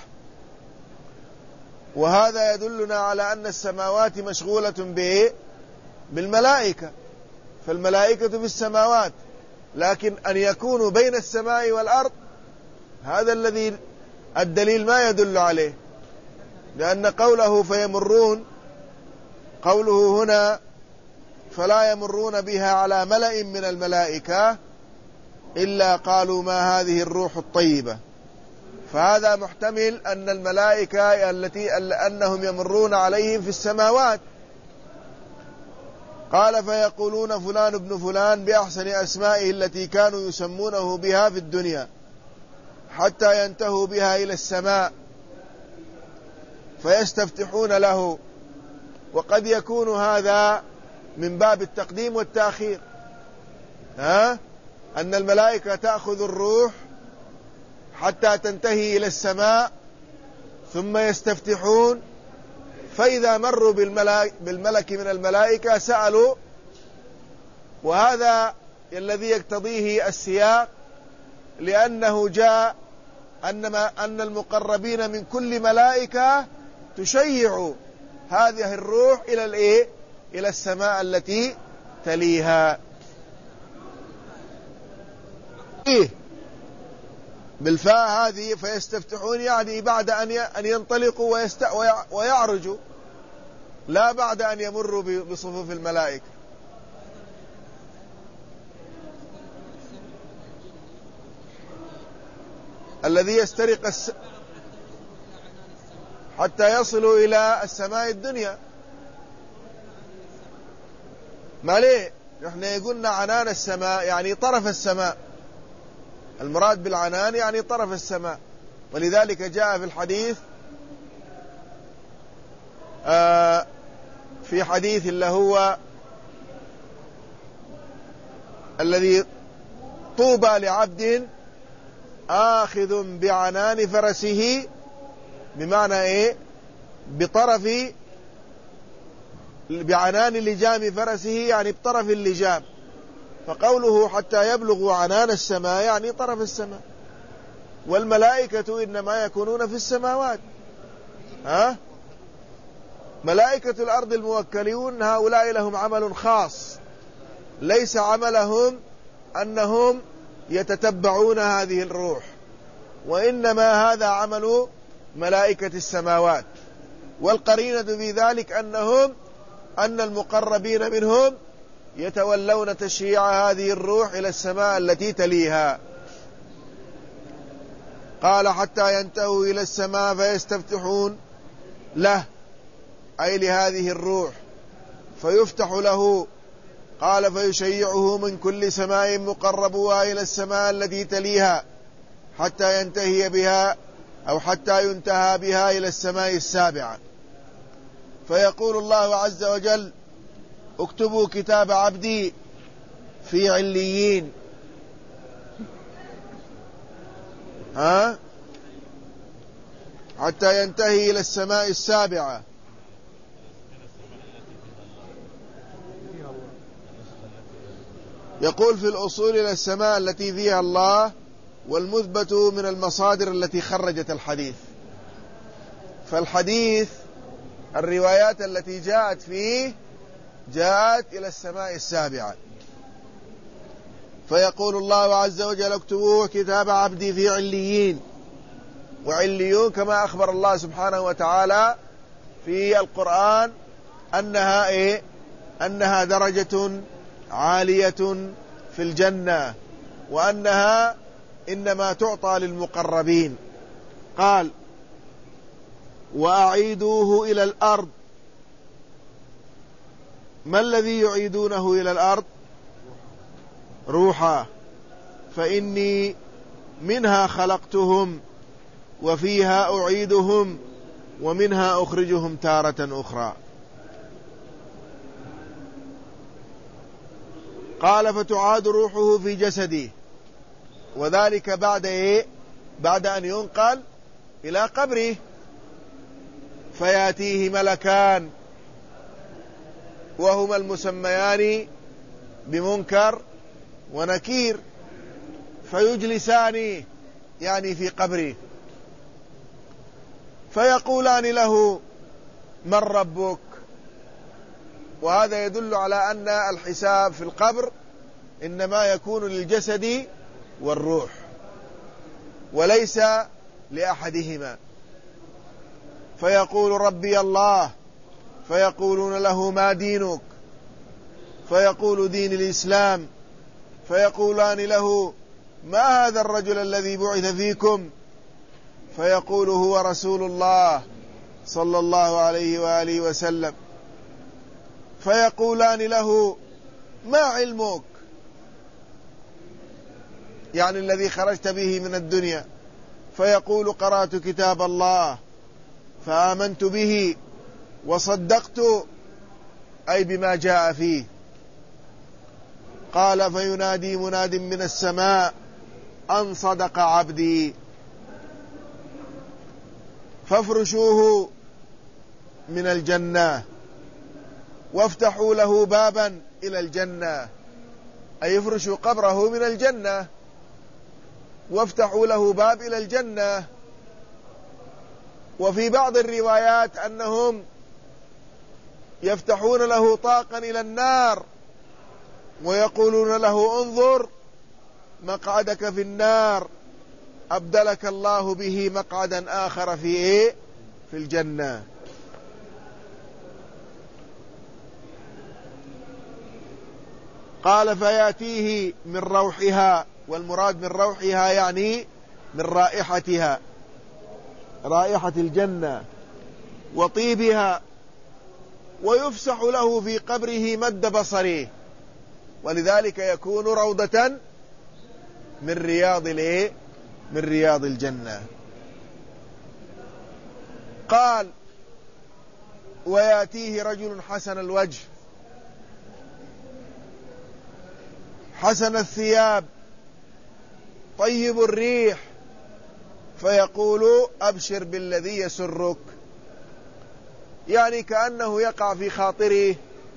وهذا يدلنا على أن السماوات مشغولة به بالملائكة، فالملائكة في السماوات، لكن أن يكونوا بين السماء والأرض هذا الذي الدليل ما يدل عليه، لأن قوله فيمرون، قوله هنا فلا يمرون بها على ملأ من الملائكة إلا قالوا ما هذه الروح الطيبة، فهذا محتمل أن الملائكة التي أنهم يمرون عليهم في السماوات. قال فيقولون فلان ابن فلان بأحسن أسمائه التي كانوا يسمونه بها في الدنيا، حتى ينتهوا بها إلى السماء فيستفتحون له. وقد يكون هذا من باب التقديم والتأخير، ها؟ أن الملائكة تأخذ الروح حتى تنتهي إلى السماء ثم يستفتحون، فإذا مروا بالملك من الملائكة سألوا. وهذا الذي يقتضيه السياق، لأنه جاء أن المقربين من كل ملائكة تشيع هذه الروح إلى الإيه؟ إلى السماء التي تليها. إيه بالفاء هذه فيستفتحون، يعني بعد أن ينطلقوا ويعرجوا لا بعد أن يمروا بصفوف الملائكة. الذي يسترق الس... حتى يصلوا إلى السماء الدنيا. ما ليه نحن يقولنا عنان السماء يعني طرف السماء، المراد بالعنان يعني طرف السماء. ولذلك جاء في الحديث آه في حديث اللي هو الذي طوبى لعبد آخذ بعنان فرسه، بمعنى ايه؟ بطرف بعنان لجام فرسه، يعني بطرف اللجام. فقوله حتى يبلغوا عنان السماء يعني طرف السماء. والملائكة إنما يكونون في السماوات. ها؟ ملائكة الأرض الموكلون هؤلاء لهم عمل خاص، ليس عملهم أنهم يتتبعون هذه الروح، وإنما هذا عمل ملائكة السماوات. والقرينة في ذلك أنهم أن المقربين منهم يتولون تشييع هذه الروح إلى السماء التي تليها. قال حتى ينتهوا إلى السماء فيستفتحون له، أي لهذه الروح، فيفتح له. قال فيشيعه من كل سماء مقربوها إلى السماء التي تليها حتى ينتهي بها أو حتى ينتهى بها إلى السماء السابعة. فيقول الله عز وجل اكتبوا كتاب عبدي في عليين. ها؟ حتى ينتهي إلى السماء السابعة. يقول في الأصول إلى السماء التي فيها الله، والمثبت من المصادر التي خرجت الحديث. فالحديث الروايات التي جاءت فيه جاءت إلى السماء السابعة. فيقول الله عز وجل اكتبوا كتاب عبدي في عليين. وعليون كما أخبر الله سبحانه وتعالى في القرآن أنها إيه؟ أنها درجة عالية في الجنة، وأنها إنما تعطى للمقربين. قال وأعيدوه إلى الأرض. ما الذي يعيدونه إلى الأرض؟ روحا، فإني منها خلقتهم وفيها أعيدهم ومنها أخرجهم تارة أخرى. قال فتعاد روحه في جسده، وذلك بعد إيه؟ بعد أن ينقل إلى قبره، فيأتيه ملكان وهما المسميان بمنكر ونكير، فيجلسان يعني في قبره، فيقولان له من ربك؟ وهذا يدل على أن الحساب في القبر إنما يكون للجسد والروح وليس لأحدهما. فيقول ربي الله، فيقولون له ما دينك؟ فيقول دين الإسلام. فيقولان له ما هذا الرجل الذي بعث فيكم؟ فيقول هو رسول الله صلى الله عليه وآله وسلم. فيقولان له ما علمك؟ يعني الذي خرجت به من الدنيا. فيقول قرأت كتاب الله فآمنت به وصدقت، أي بما جاء فيه. قال فينادي مناد من السماء أن صدق عبدي، فافرشوه من الجنة وافتحوا له بابا إلى الجنة، أي افرشوا قبره من الجنة وافتحوا له باب إلى الجنة. وفي بعض الروايات أنهم يفتحون له طاقا إلى النار ويقولون له انظر مقعدك في النار أبدلك الله به مقعدا آخر في إيه؟ في الجنة. قال فيأتيه من روحها، والمراد من روحها يعني من رائحتها، رائحة الجنة وطيبها، ويفسح له في قبره مد بصره، ولذلك يكون روضة من رياض الايه من رياض الجنة. قال ويأتيه رجل حسن الوجه حسن الثياب طيب الريح، فيقول أبشر بالذي يسرك، يعني كأنه يقع في خاطره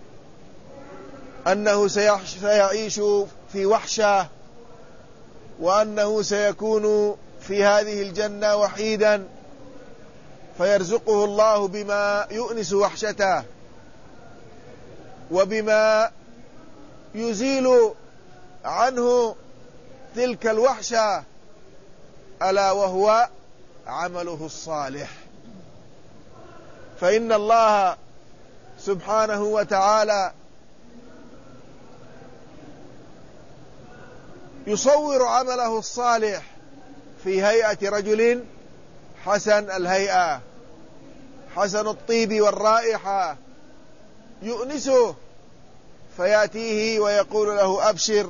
أنه سيعيش في وحشة، وأنه سيكون في هذه الجنة وحيدا، فيرزقه الله بما يؤنس وحشته وبما يزيل عنه تلك الوحشة، ألا وهو عمله الصالح. فإن الله سبحانه وتعالى يصور عمله الصالح في هيئة رجل حسن الهيئة حسن الطيب والرائحة يؤنسه، فيأتيه ويقول له أبشر،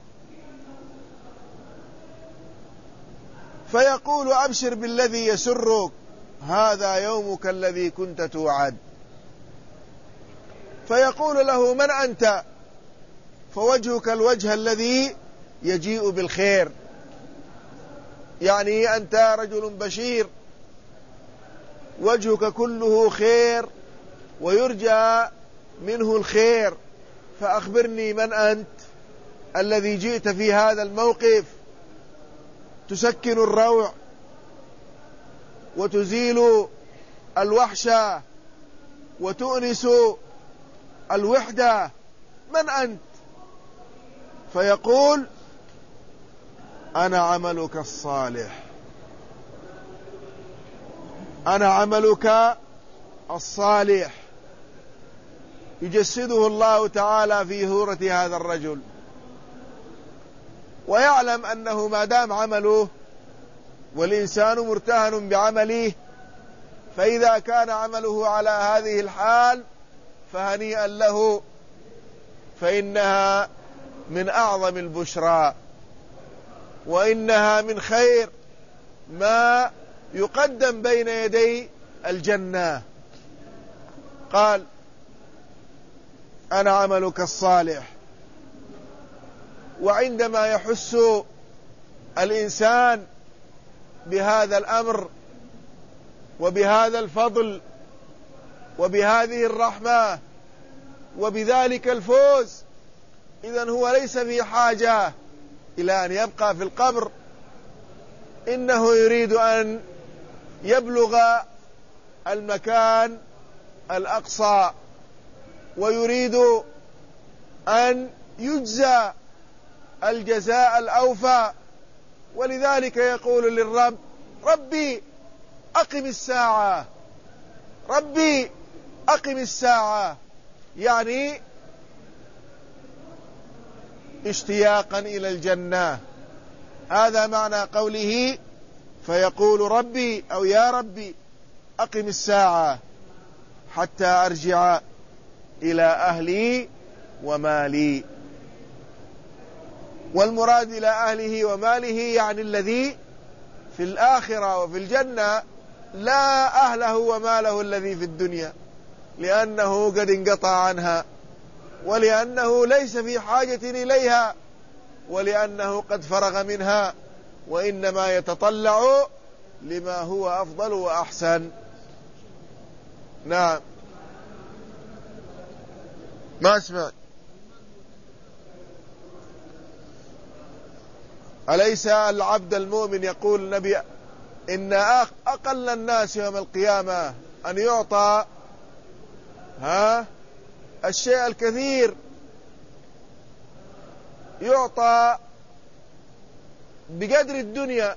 فيقول أبشر بالذي يسرك، هذا يومك الذي كنت توعد. فيقول له من أنت؟ فوجهك الوجه الذي يجيء بالخير، يعني أنت رجل بشير وجهك كله خير ويرجى منه الخير، فأخبرني من أنت الذي جئت في هذا الموقف تسكن الروع وتزيل الوحشة وتؤنس الوحدة، من أنت؟ فيقول أنا عملك الصالح، أنا عملك الصالح. يجسده الله تعالى في صورة هذا الرجل، ويعلم أنه ما دام عمله والإنسان مرتهن بعمله، فإذا كان عمله على هذه الحال فهنيئا له، فإنها من أعظم البشرى، وإنها من خير ما يقدم بين يدي الجنة. قال أنا عملك الصالح. وعندما يحس الإنسان بهذا الأمر وبهذا الفضل وبهذه الرحمة وبذلك الفوز، إذن هو ليس في حاجة إلى أن يبقى في القبر، إنه يريد أن يبلغ المكان الأقصى، ويريد أن يجزى الجزاء الأوفى، ولذلك يقول للرب ربي أقم الساعة، ربي أقم الساعة، يعني اشتياقا إلى الجنة. هذا معنى قوله فيقول ربي أو يا ربي أقم الساعة حتى أرجع إلى أهلي ومالي. والمراد إلى أهله وماله يعني الذي في الآخرة وفي الجنة، لا أهله وماله الذي في الدنيا، لأنه قد انقطع عنها، ولأنه ليس في حاجة إليها، ولأنه قد فرغ منها، وإنما يتطلع لما هو أفضل وأحسن. نعم، ما اسمع. أليس العبد المؤمن يقول النبي إن أقل الناس يوم القيامة أن يعطى ها الشيء الكثير، يعطى بقدر الدنيا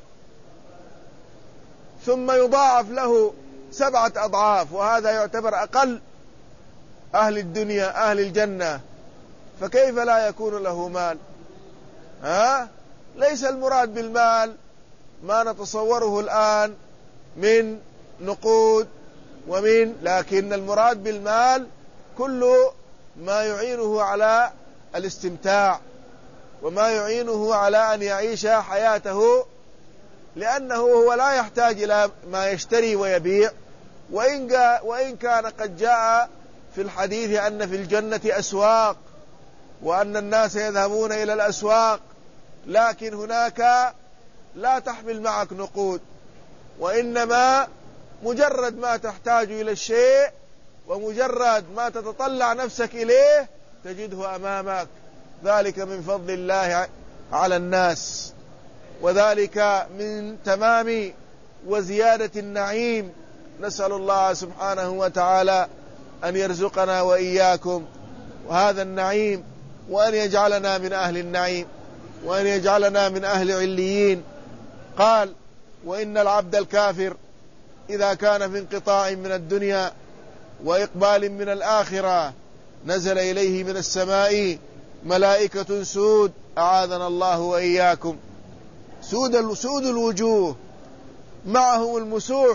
ثم يضاعف له سبعة أضعاف، وهذا يعتبر أقل أهل الدنيا أهل الجنة. فكيف لا يكون له مال؟ ها؟ ليس المراد بالمال ما نتصوره الآن من نقود ومن، لكن المراد بالمال كل ما يعينه على الاستمتاع وما يعينه على أن يعيش حياته، لأنه هو لا يحتاج إلى ما يشتري ويبيع. وإن, وإن كان قد جاء في الحديث أن في الجنة أسواق وأن الناس يذهبون إلى الأسواق، لكن هناك لا تحمل معك نقود، وإنما مجرد ما تحتاج إلى الشيء ومجرد ما تتطلع نفسك إليه تجده أمامك. ذلك من فضل الله على الناس، وذلك من تمام وزيادة النعيم. نسأل الله سبحانه وتعالى أن يرزقنا وإياكم وهذا النعيم، وأن يجعلنا من أهل النعيم، وأن يجعلنا من أهل عليين. قال: وإن العبد الكافر إذا كان في انقطاع من الدنيا وإقبال من الآخرة نزل إليه من السماء ملائكة سود، أعاذنا الله وإياكم، سود سود الوجوه، معهم المسوح.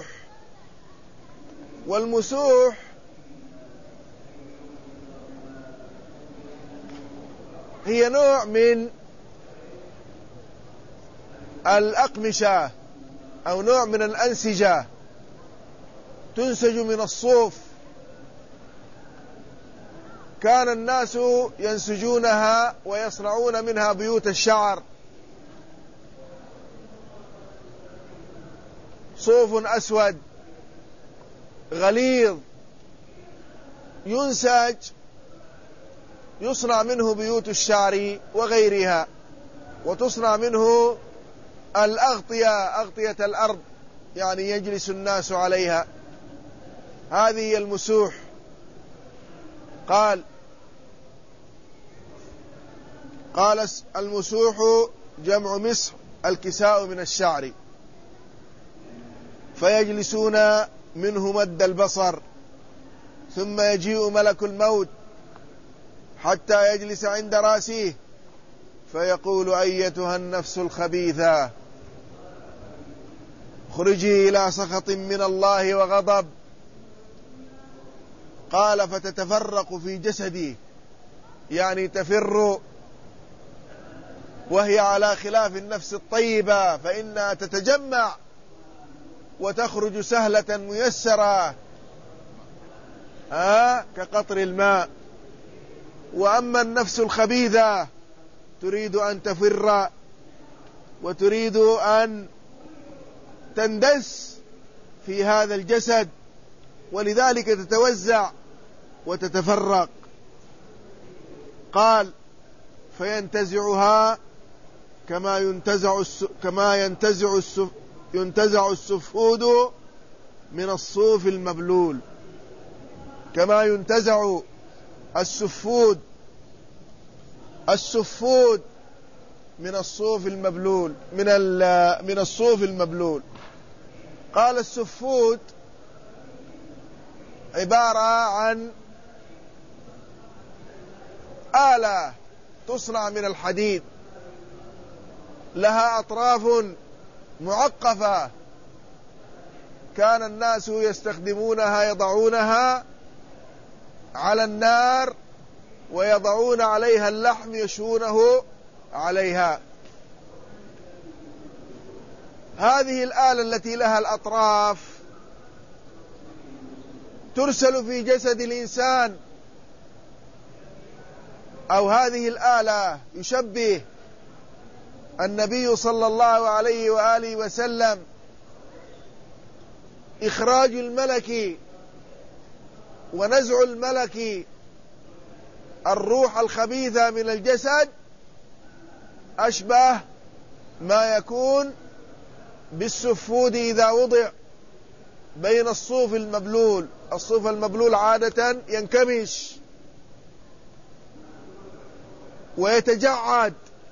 والمسوح هي نوع من الأقمشة أو نوع من الأنسجة تنسج من الصوف. كان الناس ينسجونها ويصنعون منها بيوت الشعر، صوف أسود غليظ ينسج يصنع منه بيوت الشعر وغيرها، وتصنع منه الأغطية، أغطية الأرض، يعني يجلس الناس عليها. هذه هي المسوح. قال قال المسوح جمع مسح، الكساء من الشعر، فيجلسون منه مد البصر، ثم يجيء ملك الموت حتى يجلس عند راسه فيقول: أيتها النفس الخبيثة اخرجي إلى سخط من الله وغضب. قال: فتتفرق في جسدي، يعني تفر، وهي على خلاف النفس الطيبة فإنها تتجمع وتخرج سهلة ميسرة آه كقطر الماء. وأما النفس الخبيثة تريد أن تفر وتريد أن تندس في هذا الجسد، ولذلك تتوزع وتتفرق. قال: فينتزعها كما ينتزع كما ينتزع السف ينتزع السفود من الصوف المبلول، كما ينتزع السفود السفود من الصوف المبلول من من الصوف المبلول. قال: السفود عبارة عن آلة تصنع من الحديد، لها أطراف معقفة، كان الناس يستخدمونها، يضعونها على النار ويضعون عليها اللحم يشونه عليها. هذه الآلة التي لها الأطراف ترسل في جسد الإنسان، أو هذه الآلة يشبه النبي صلى الله عليه وآله وسلم إخراج الملك ونزع الملك الروح الخبيثة من الجسد أشبه ما يكون بالسفود إذا وضع بين الصوف المبلول. الصوف المبلول عادة ينكمش ويتجعد،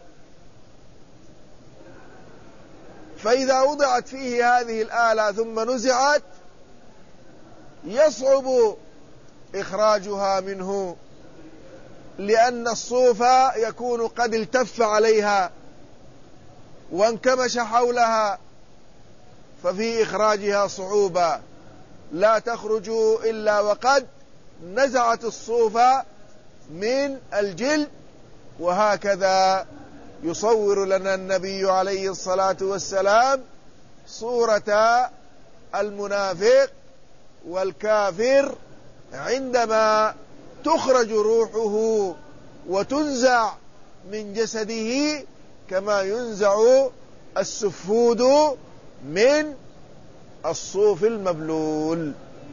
فإذا وضعت فيه هذه الآلة ثم نزعت يصعب إخراجها منه، لأن الصوف يكون قد التف عليها وانكمش حولها، ففي إخراجها صعوبة، لا تخرج إلا وقد نزعت الصوف من الجلد. وهكذا يصور لنا النبي عليه الصلاة والسلام صورة المنافق والكافر عندما تخرج روحه وتنزع من جسده كما ينزع السفود من الصوف المبلول.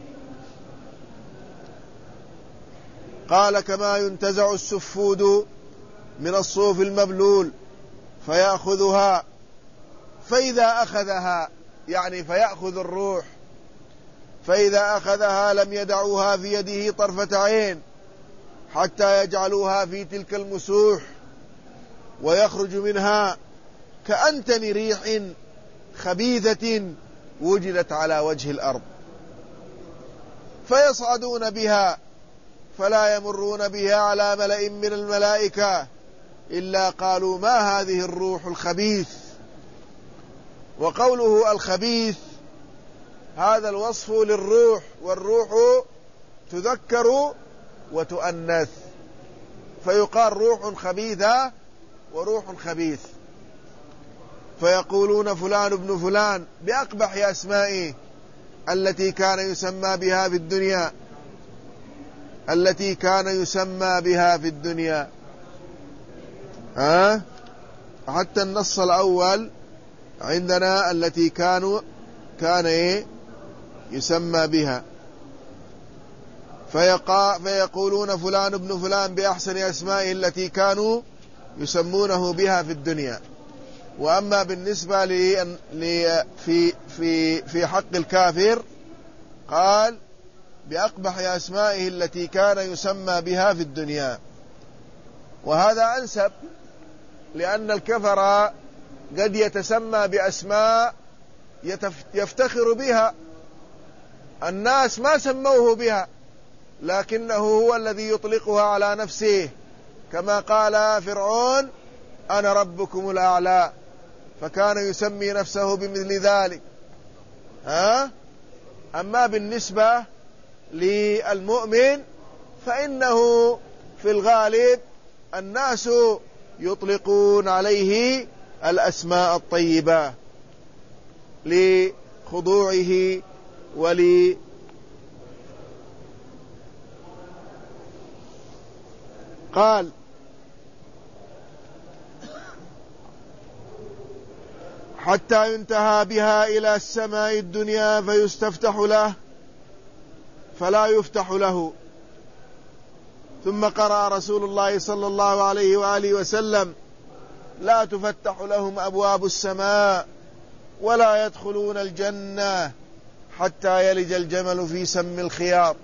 قال كما ينتزع السفود من الصوف المبلول فيأخذها، فإذا أخذها يعني فيأخذ الروح، فإذا أخذها لم يدعوها في يده طرفة عين حتى يجعلوها في تلك المسوح، ويخرج منها كأنتن ريح خبيثة وجدت على وجه الأرض، فيصعدون بها فلا يمرون بها على ملأ من الملائكة إلا قالوا ما هذه الروح الخبيث. وقوله الخبيث هذا الوصف للروح، والروح تذكر وتؤنث، فيقال روح خبيثة وروح خبيث. فيقولون فلان ابن فلان بأقبح أسمائه التي كان يسمى بها في الدنيا التي كان يسمى بها في الدنيا ها؟ حتى النص الأول عندنا التي كانوا كان إيه يسمى بها. فيقا فيقولون فلان ابن فلان بأحسن أسمائه التي كانوا يسمونه بها في الدنيا. وأما بالنسبة لي في في في حق الكافر قال بأقبح أسمائه التي كان يسمى بها في الدنيا، وهذا أنسب، لأن الكفر قد يتسمى بأسماء يفتخر بها، الناس ما سموه بها لكنه هو الذي يطلقها على نفسه، كما قال فرعون أنا ربكم الأعلى، فكان يسمي نفسه بمثل ذلك. ها؟ أما بالنسبة للمؤمن فإنه في الغالب الناس يطلقون عليه الأسماء الطيبة لخضوعه ول قال حتى ينتهى بها إلى السماء الدنيا فيستفتح له فلا يفتح له. ثم قرأ رسول الله صلى الله عليه وآله وسلم لا تفتح لهم أبواب السماء ولا يدخلون الجنة حتى يلج الجمل في سم الخياط.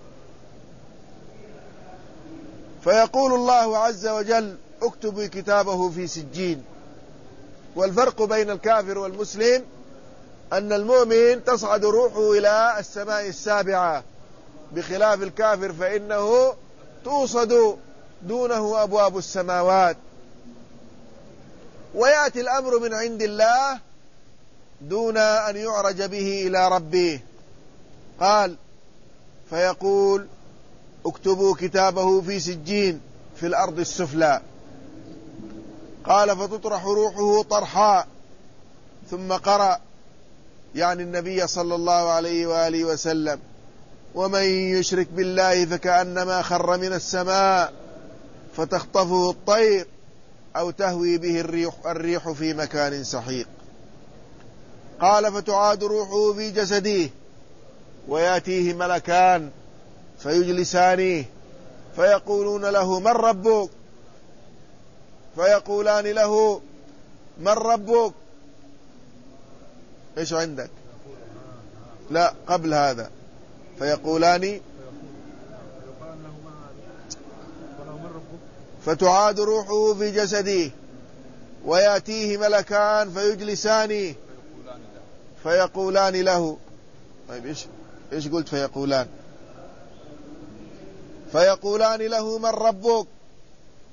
فيقول الله عز وجل اكتبوا كتابه في سجين. والفرق بين الكافر والمسلم أن المؤمن تصعد روحه إلى السماء السابعة، بخلاف الكافر فإنه توصد دونه أبواب السماوات، ويأتي الأمر من عند الله دون أن يعرج به إلى ربه. قال فيقول اكتبوا كتابه في سجين في الأرض السفلى. قال فتطرح روحه طرحا. ثم قرأ يعني النبي صلى الله عليه وآله وسلم ومن يشرك بالله فكأنما خر من السماء فتخطفه الطير أو تهوي به الريح, الريح في مكان سحيق. قال فتعاد روحه في جسده ويأتيه ملكان فيجلسانه فيقولون له من ربك؟ فيقولان له من ربك؟ ايش عندك؟ لا قبل هذا فيقولان فتعاد روحه في جسده ويأتيه ملكان فيجلسانه فيقولان له. طيب ايش ايش قلت؟ فيقولان فيقولان له من ربك؟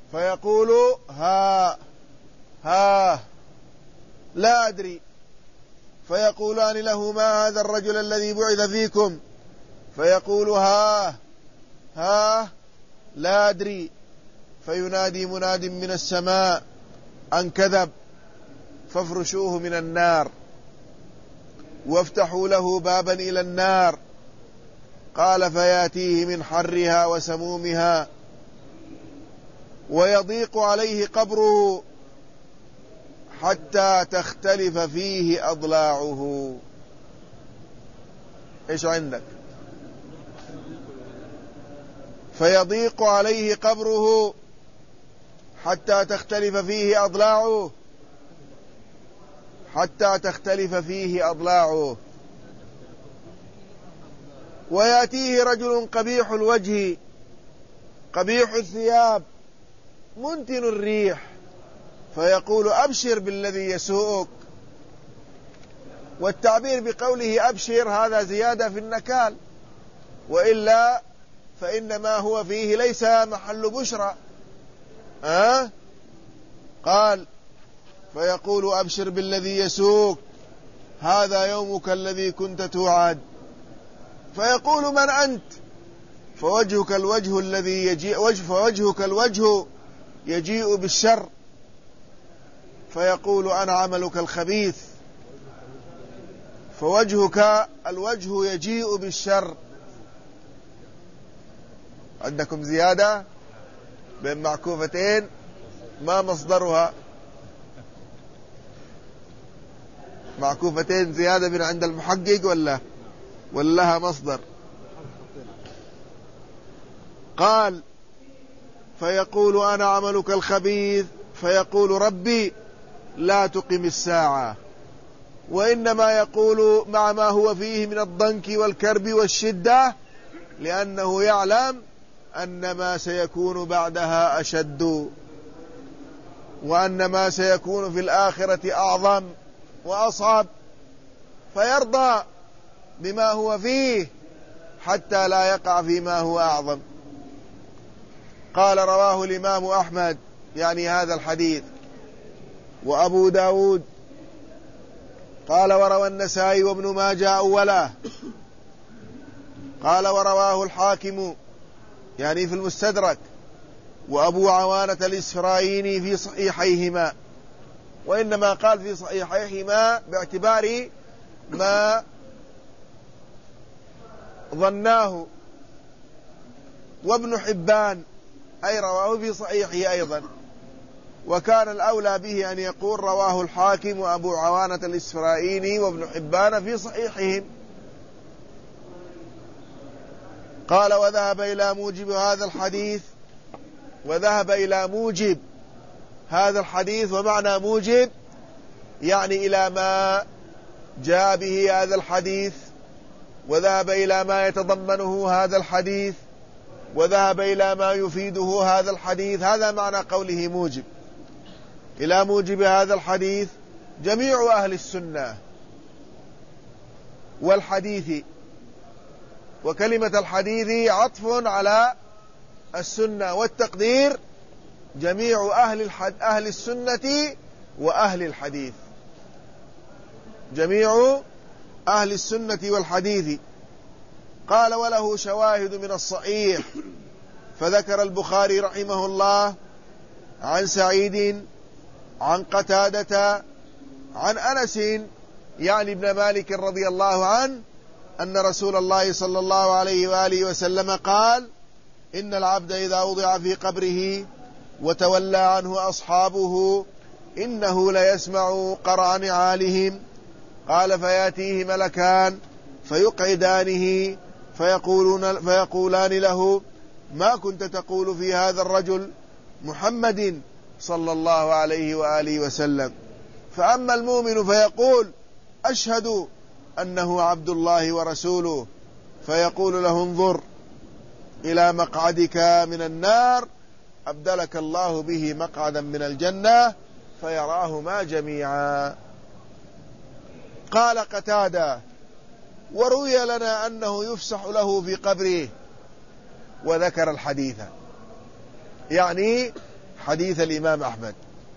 فيقول ها ها لا أدري، فيقولان له ما هذا الرجل الذي بعث فيكم؟ فيقول ها ها لا أدري، فينادي مناد من السماء أن كذب فافرشوه من النار وافتحوا له بابا إلى النار. قال فياتيه من حرها وسمومها ويضيق عليه قبره حتى تختلف فيه أضلاعه. إيش عندك؟ فيضيق عليه قبره حتى تختلف فيه أضلاعه حتى تختلف فيه أضلاعه ويأتيه رجل قبيح الوجه قبيح الثياب منتن الريح فيقول أبشر بالذي يسوءك. والتعبير بقوله أبشر هذا زيادة في النكال، وإلا فإنما هو فيه ليس محل بشرى. أه؟ قال فيقول أبشر بالذي يسوءك هذا يومك الذي كنت توعد. فيقول من أنت؟ فوجهك الوجه الذي يجيء وجه فوجهك الوجه يجيء بالشر. فيقول أنا عملك الخبيث. فوجهك الوجه يجيء بالشر. عندكم زيادة بين معكوفتين ما مصدرها؟ معكوفتين زيادة من عند المحقق ولا ولا لها مصدر؟ قال فيقول أنا عملك الخبيث. فيقول ربي لا تقم الساعة. وإنما يقول مع ما هو فيه من الضنك والكرب والشدة لأنه يعلم أن ما سيكون بعدها أشد، وأن ما سيكون في الآخرة أعظم وأصعب، فيرضى بما هو فيه حتى لا يقع فيما هو أعظم. قال رواه الإمام أحمد يعني هذا الحديث وأبو داود. قال وروى النسائي وابن ماجه أوله. قال ورواه الحاكم يعني في المستدرك وأبو عوانة الإسفرايني في صحيحيهما، وإنما قال في صحيحيهما باعتبار ما ظناه. وابن حبان أي رواه في صحيحه أيضا، وكان الأولى به أن يقول رواه الحاكم وأبو عوانة الإسفرايني وابن حبان في صحيحهم. قال وذهب إلى موجب هذا الحديث وذهب إلى موجب هذا الحديث ومعنى موجب يعني إلى ما جاء به هذا الحديث، وذهب إلى ما يتضمنه هذا الحديث، وذهب إلى ما يفيده هذا الحديث. هذا معنى قوله موجب، إلى موجب هذا الحديث جميع أهل السنة والحديث. وكلمة الحديث عطف على السنة، والتقدير جميع أهل, الحد أهل السنة وأهل الحديث، جميع أهل السنة والحديث. قال وله شواهد من الصحيح. فذكر البخاري رحمه الله عن سعيد عن قتادة عن أنس يعني ابن مالك رضي الله عنه أن رسول الله صلى الله عليه وآله وسلم قال إن العبد إذا وضع في قبره وتولى عنه أصحابه إنه ليسمع قرع نعالهم. قال فياتيه ملكان فيقعدانه فيقولون فيقولان له ما كنت تقول في هذا الرجل محمد صلى الله عليه وآله وسلم؟ فأما المؤمن فيقول أشهد أنه عبد الله ورسوله، فيقول له انظر إلى مقعدك من النار أبدلك الله به مقعدا من الجنة، فيراهما جميعا. قال قتادة وروي لنا أنه يفسح له في قبره، وذكر الحديث يعني حديث الإمام أحمد.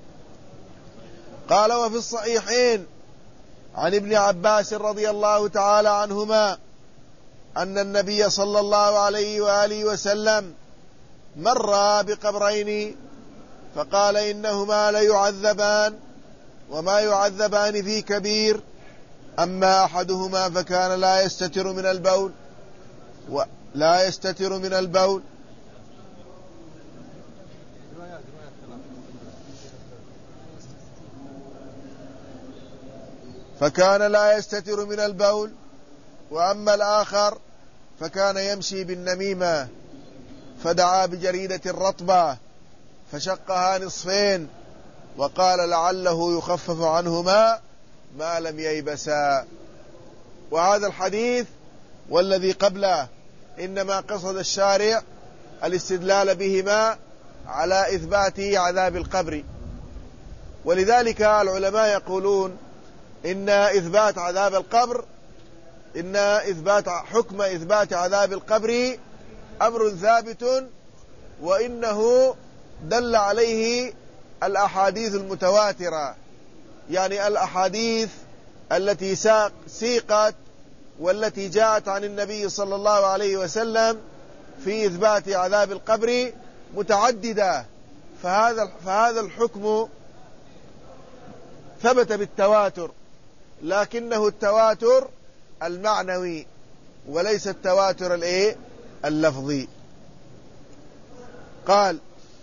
قال: وفي الصحيحين عن ابن عباس رضي الله تعالى عنهما أن النبي صلى الله عليه وآله وسلم مر بقبرين فقال: إنهما ليعذبان وما يعذبان في كبير، أما أحدهما فكان لا يستتر من البول ولا يستتر من البول فكان لا يستتر من البول وأما الآخر فكان يمشي بالنميمة، فدعا بجريدة رطبة فشقها نصفين وقال: لعله يخفف عنهما ما لم ييبسا. وهذا الحديث والذي قبله إنما قصد الشارع الاستدلال بهما على إثبات عذاب القبر، ولذلك العلماء يقولون إن إثبات عذاب القبر إن إثبات حكم إثبات عذاب القبر أمر ثابت، وإنه دل عليه الأحاديث المتواترة، يعني الأحاديث التي سيقت والتي جاءت عن النبي صلى الله عليه وسلم في إثبات عذاب القبر متعددة، فهذا فهذا الحكم ثبت بالتواتر، لكنه التواتر المعنوي وليس التواتر الايه اللفظي. قال: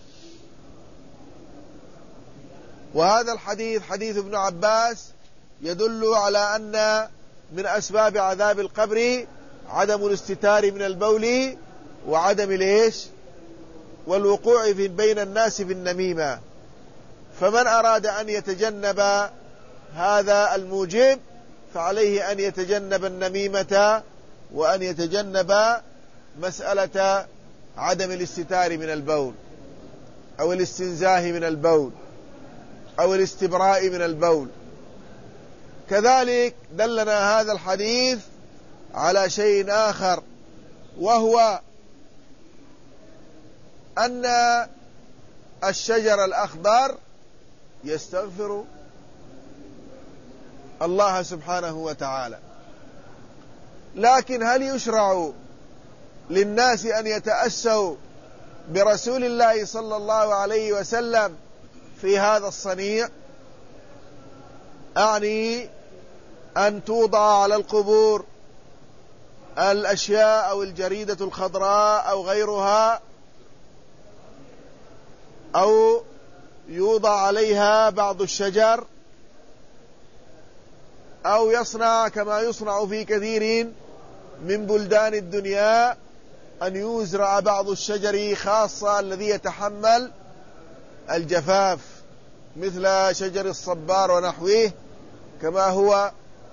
وهذا الحديث حديث ابن عباس يدل على أن من أسباب عذاب القبر عدم الاستتار من البول وعدم الإيش والوقوع في بين الناس في النميمة، فمن أراد أن يتجنب هذا الموجب فعليه أن يتجنب النميمة وأن يتجنب مسألة عدم الاستتار من البول أو الاستنزاه من البول أو الاستبراء من البول. كذلك دلنا هذا الحديث على شيء آخر، وهو أن الشجر الأخضر يستغفر الله سبحانه وتعالى، لكن هل يشرع للناس أن يتأسوا برسول الله صلى الله عليه وسلم في هذا الصنيع؟ أعني أن توضع على القبور الأشياء أو الجريدة الخضراء أو غيرها، أو يوضع عليها بعض الشجر، أو يصنع كما يصنع في كثير من بلدان الدنيا أن يزرع بعض الشجر خاصة الذي يتحمل الجفاف مثل شجر الصبار ونحوه، كما هو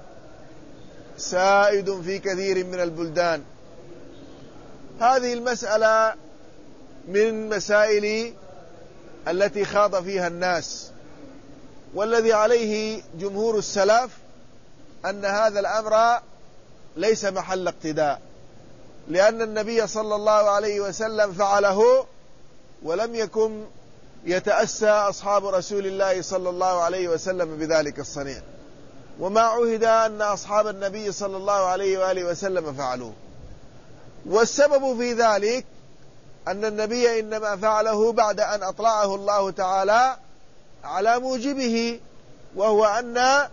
سائد في كثير من البلدان. هذه المسألة من مسائل التي خاض فيها الناس، والذي عليه جمهور السلف أن هذا الأمر ليس محل اقتداء، لأن النبي صلى الله عليه وسلم فعله ولم يكن يتأسى أصحاب رسول الله صلى الله عليه وسلم بذلك الصنيع، وما عهد أن أصحاب النبي صلى الله عليه وآله وسلم فعلوه. والسبب في ذلك أن النبي إنما فعله بعد أن أطلعه الله تعالى على موجبه، وهو أن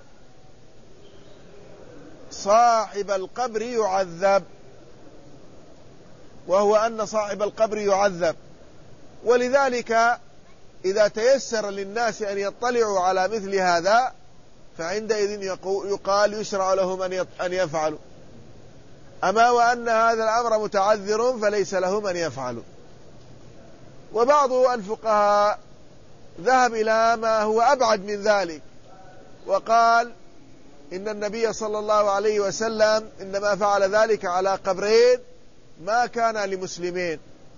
صاحب القبر يعذب وهو أن صاحب القبر يعذب ولذلك إذا تيسر للناس أن يطلعوا على مثل هذا فعندئذ يقال يشرع لهم أن يفعلوا، أما وأن هذا الأمر متعذر فليس لهم أن يفعلوا. وبعض الفقهاء ذهب إلى ما هو أبعد من ذلك، وقال إن النبي صلى الله عليه وسلم إنما فعل ذلك على قبرين ما كان لمسلمين،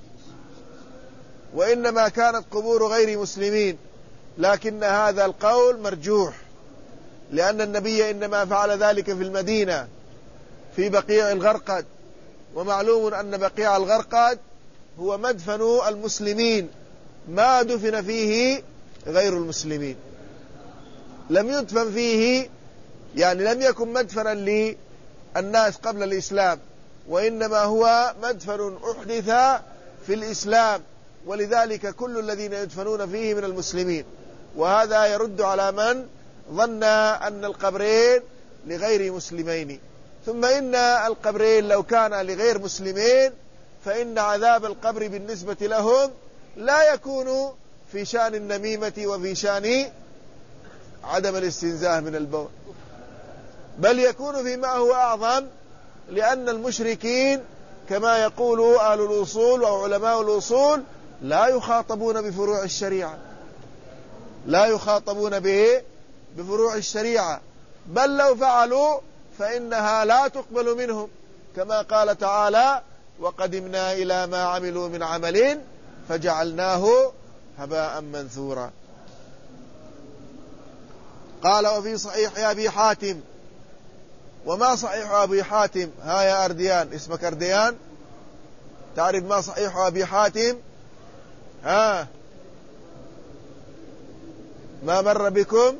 وإنما كانت قبور غير مسلمين، لكن هذا القول مرجوح، لأن النبي إنما فعل ذلك في المدينة في بقيع الغرقد، ومعلوم أن بقيع الغرقد هو مدفن المسلمين ما دفن فيه غير المسلمين، لم يدفن فيه، يعني لم يكن مدفنا للناس قبل الإسلام، وإنما هو مدفن أحدث في الإسلام، ولذلك كل الذين يدفنون فيه من المسلمين. وهذا يرد على من ظن أن القبرين لغير مسلمين. ثم إن القبرين لو كان لغير مسلمين فإن عذاب القبر بالنسبة لهم لا يكون في شأن النميمة وفي شأن عدم الاستنزاه من البول، بل يكون فيما هو أعظم، لأن المشركين كما يقول أهل الأصول أو علماء الأصول لا يخاطبون بفروع الشريعة، لا يخاطبون به بفروع الشريعة، بل لو فعلوا فإنها لا تقبل منهم، كما قال تعالى: وقدمنا إلى ما عملوا من عمل فجعلناه هباء منثورا. قال: وفي صحيح أبي حاتم. وما صحيح أبي حاتم؟ ها يا أرديان، اسمك أرديان، تعرف ما صحيح أبي حاتم؟ ها، ما مر بكم؟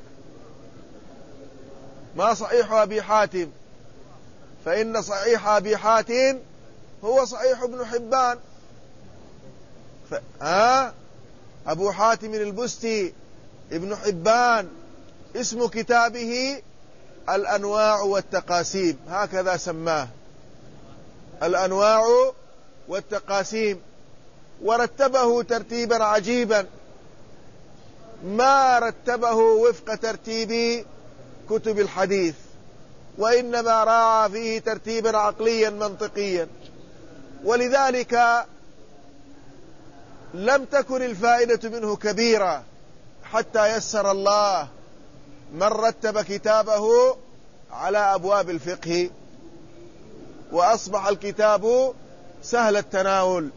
ما صحيح أبي حاتم؟ فإن صحيح أبي حاتم هو صحيح ابن حبان. ف... ها؟ أبو حاتم البستي ابن حبان، اسم كتابه الأنواع والتقاسيم، هكذا سماه، الأنواع والتقاسيم، ورتبه ترتيبا عجيبا ما رتبه وفق ترتيب كتب الحديث، وإنما راعى فيه ترتيبا عقليا منطقيا، ولذلك لم تكن الفائدة منه كبيرة حتى يسر الله من رتب كتابه على أبواب الفقه، وأصبح الكتاب سهل التناول.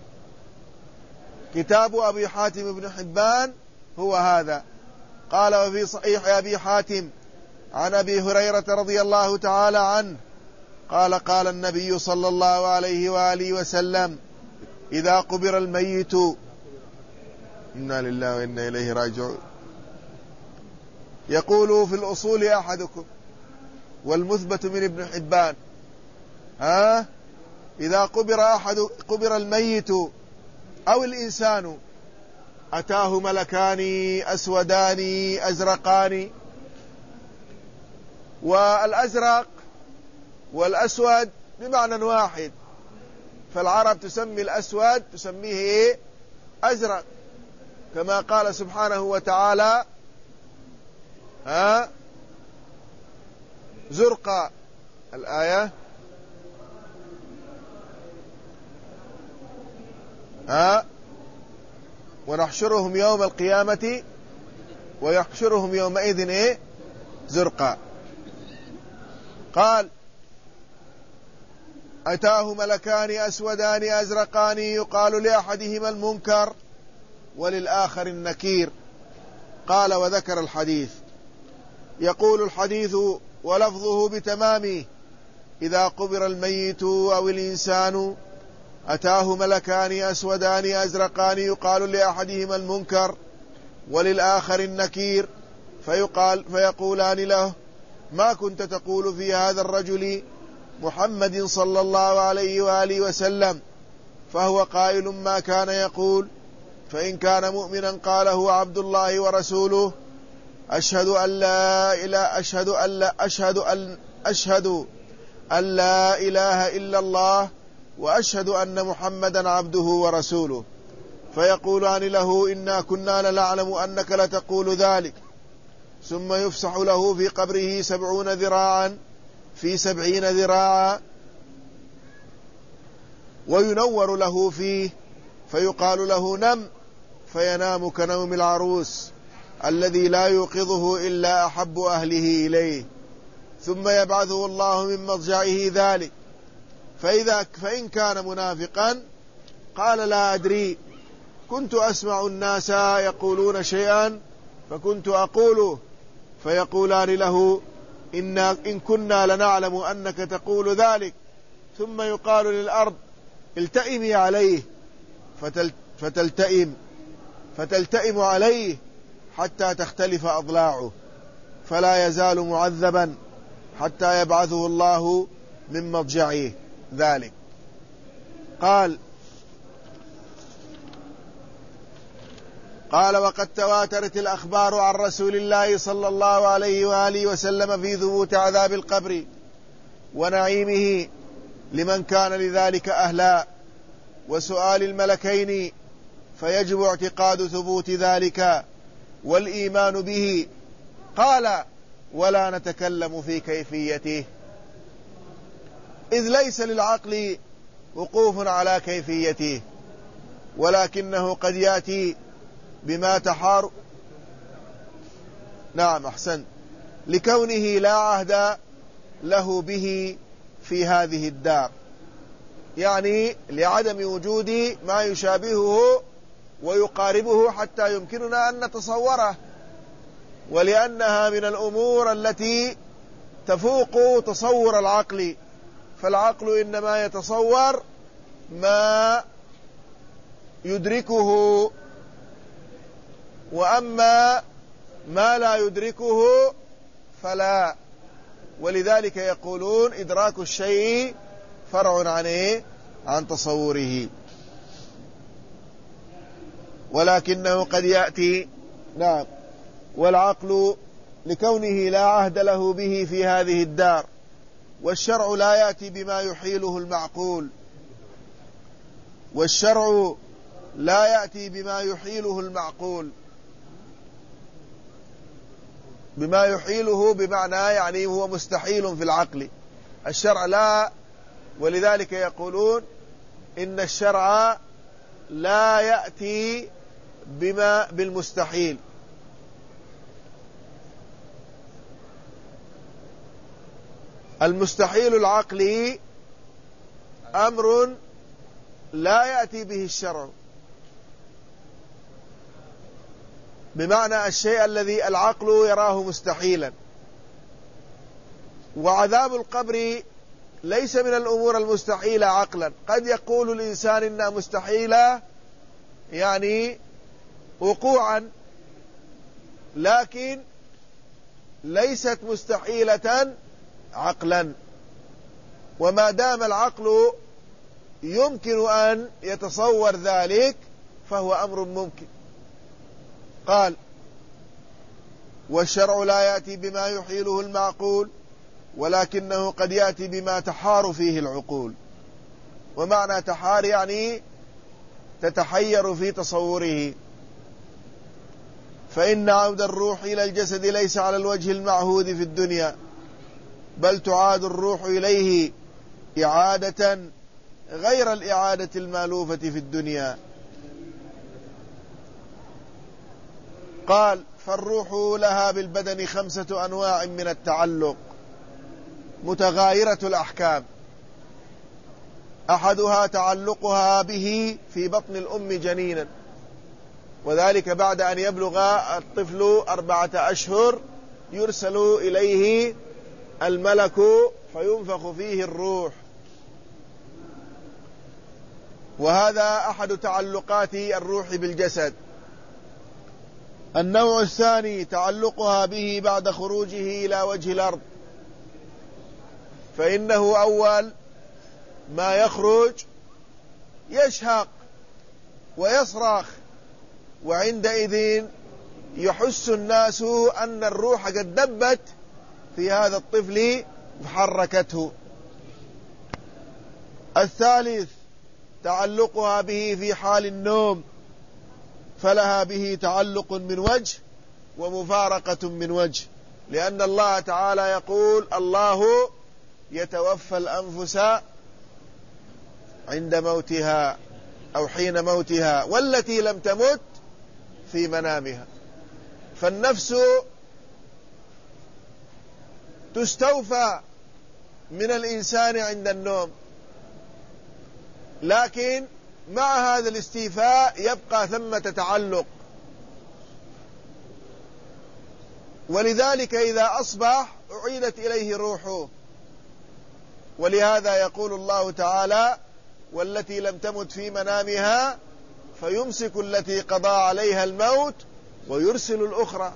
كتاب أبي حاتم بن حبان هو هذا. قال: وفي صحيح أبي حاتم عن أبي هريرة رضي الله تعالى عنه قال: قال النبي صلى الله عليه وآله وسلم: إذا قبر الميت، إنا لله وإنا إليه راجعون. يقول في الأصول أحدكم، والمثبت من ابن حبان، ها، إذا قبر أحد قبر الميت أو الإنسان أتاه ملكان أسودان أزرقان. والأزرق والأسود بمعنى واحد، فالعرب تسمي الأسود تسميه إيه؟ أزرق، كما قال سبحانه وتعالى: ها، زرقا، الآية، ها، ونحشرهم يوم القيامة ويحشرهم يومئذ إيه؟ زرقا. قال: أتاه ملكان أسودان أزرقان يقال لأحدهما المنكر وللآخر النكير. قال: وذكر الحديث. يقول الحديث ولفظه بتمامه: إذا قبر الميت أو الإنسان أتاه ملكان أسودان أزرقان يقال لأحدهما المنكر وللآخر النكير، فيقال فيقولان له: ما كنت تقول في هذا الرجل محمد صلى الله عليه وآله وسلم؟ فهو قائل ما كان يقول، فإن كان مؤمنا قال: هو عبد الله ورسوله، أشهد أن لا إله أشهد أن لا أشهد أن أشهد أن لا إله إلا الله وأشهد أن محمدا عبده ورسوله. فيقولان له: إنا كنا لنعلم أنك لتقول ذلك. ثم يفسح له في قبره سبعون ذراعا في سبعين ذراعا، وينور له فيه، فيقال له: نم، فينام كنوم العروس الذي لا يوقظه إلا أحب أهله إليه، ثم يبعثه الله من مضجعه ذلك. فإذا فإن كان منافقا قال: لا أدري، كنت أسمع الناس يقولون شيئا فكنت أقوله. فيقولان له: إن, إن كنا لنعلم أنك تقول ذلك. ثم يقال للأرض: التئمي عليه، فتل فتلتئم، فتلتئم عليه حتى تختلف أضلاعه، فلا يزال معذبا حتى يبعثه الله من مضجعه ذلك. قال قال وقد تواترت الأخبار عن رسول الله صلى الله عليه وآله وسلم في ثبوت عذاب القبر ونعيمه لمن كان لذلك أهلا وسؤال الملكين، فيجب اعتقاد ثبوت ذلك والإيمان به. قال ولا نتكلم في كيفيته، إذ ليس للعقل وقوف على كيفيته، ولكنه قد يأتي بما تحار نعم أحسن لكونه لا عهد له به في هذه الدار، يعني لعدم وجود ما يشابهه ويقاربه حتى يمكننا أن نتصوره، ولأنها من الأمور التي تفوق تصور العقل، فالعقل إنما يتصور ما يدركه، وأما ما لا يدركه فلا. ولذلك يقولون إدراك الشيء فرع عن إيه؟ عن تصوره، ولكنه قد يأتي نعم والعقل لكونه لا عهد له به في هذه الدار، والشرع لا يأتي بما يحيله المعقول، والشرع لا يأتي بما يحيله المعقول، بما يحيله بمعنى يعني هو مستحيل في العقل، الشرع لا. ولذلك يقولون إن الشرع لا يأتي بما بالمستحيل، المستحيل العقلي أمر لا يأتي به الشرع، بمعنى الشيء الذي العقل يراه مستحيلا. وعذاب القبر ليس من الأمور المستحيلة عقلا، قد يقول الإنسان إنها مستحيلة يعني وقوعا، لكن ليست مستحيلة عقلا، وما دام العقل يمكن أن يتصور ذلك فهو أمر ممكن. قال والشرع لا يأتي بما يحيله المعقول، ولكنه قد يأتي بما تحار فيه العقول. ومعنى تحار يعني تتحير في تصوره، فإن عود الروح إلى الجسد ليس على الوجه المعهود في الدنيا، بل تعاد الروح إليه إعادة غير الإعادة المألوفة في الدنيا. قال فالروح لها بالبدن خمسة أنواع من التعلق متغايرة الأحكام، أحدها تعلقها به في بطن الأم جنينا، وذلك بعد أن يبلغ الطفل أربعة أشهر يرسل إليه الملك فينفخ فيه الروح، وهذا أحد تعلقات الروح بالجسد. النوع الثاني تعلقها به بعد خروجه إلى وجه الأرض، فإنه أول ما يخرج يشهق ويصرخ، وعندئذ يحس الناس أن الروح قد دبت في هذا الطفل فحركته. الثالث تعلقها به في حال النوم، فلها به تعلق من وجه ومفارقة من وجه، لأن الله تعالى يقول الله يتوفى الأنفس عند موتها أو حين موتها والتي لم تمت في منامها، فالنفس تستوفى من الإنسان عند النوم، لكن مع هذا الاستيفاء يبقى ثمة تعلق، ولذلك إذا أصبح أعيدت إليه روحه. ولهذا يقول الله تعالى والتي لم تمت في منامها فيمسك التي قضى عليها الموت ويرسل الأخرى.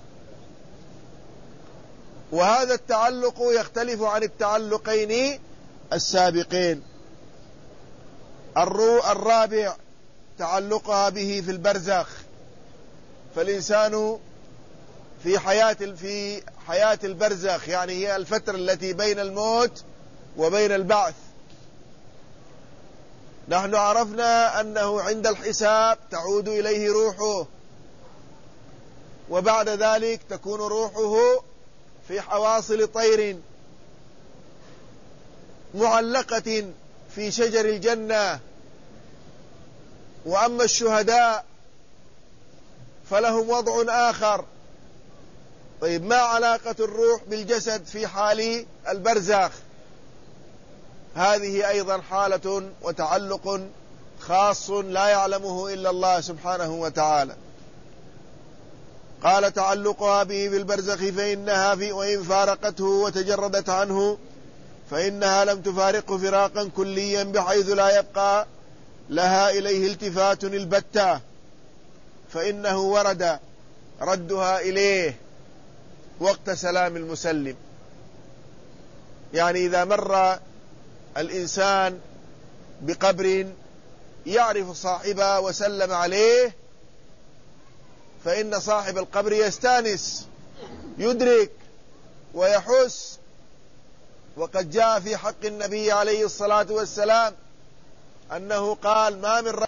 وهذا التعلق يختلف عن التعلقين السابقين. الرابع تعلقها به في البرزخ، فالإنسان في حياة في حياة البرزخ، يعني هي الفترة التي بين الموت وبين البعث. نحن عرفنا أنه عند الحساب تعود إليه روحه، وبعد ذلك تكون روحه في حواصل طير معلقة في شجر الجنة. وأما الشهداء فلهم وضع آخر. طيب، ما علاقة الروح بالجسد في حال البرزخ؟ هذه أيضا حالة وتعلق خاص لا يعلمه إلا الله سبحانه وتعالى. قال تعلقها به بالبرزخ فإنها في وإن فارقته وتجردت عنه فإنها لم تفارقه فراقا كليا بحيث لا يبقى لها إليه التفات البتة، فإنه ورد ردها إليه وقت سلام المسلم. يعني إذا مر الإنسان بقبر يعرف صاحبه وسلم عليه، فإن صاحب القبر يستانس، يدرك ويحس. وقد جاء في حق النبي عليه الصلاة والسلام أنه قال: ما من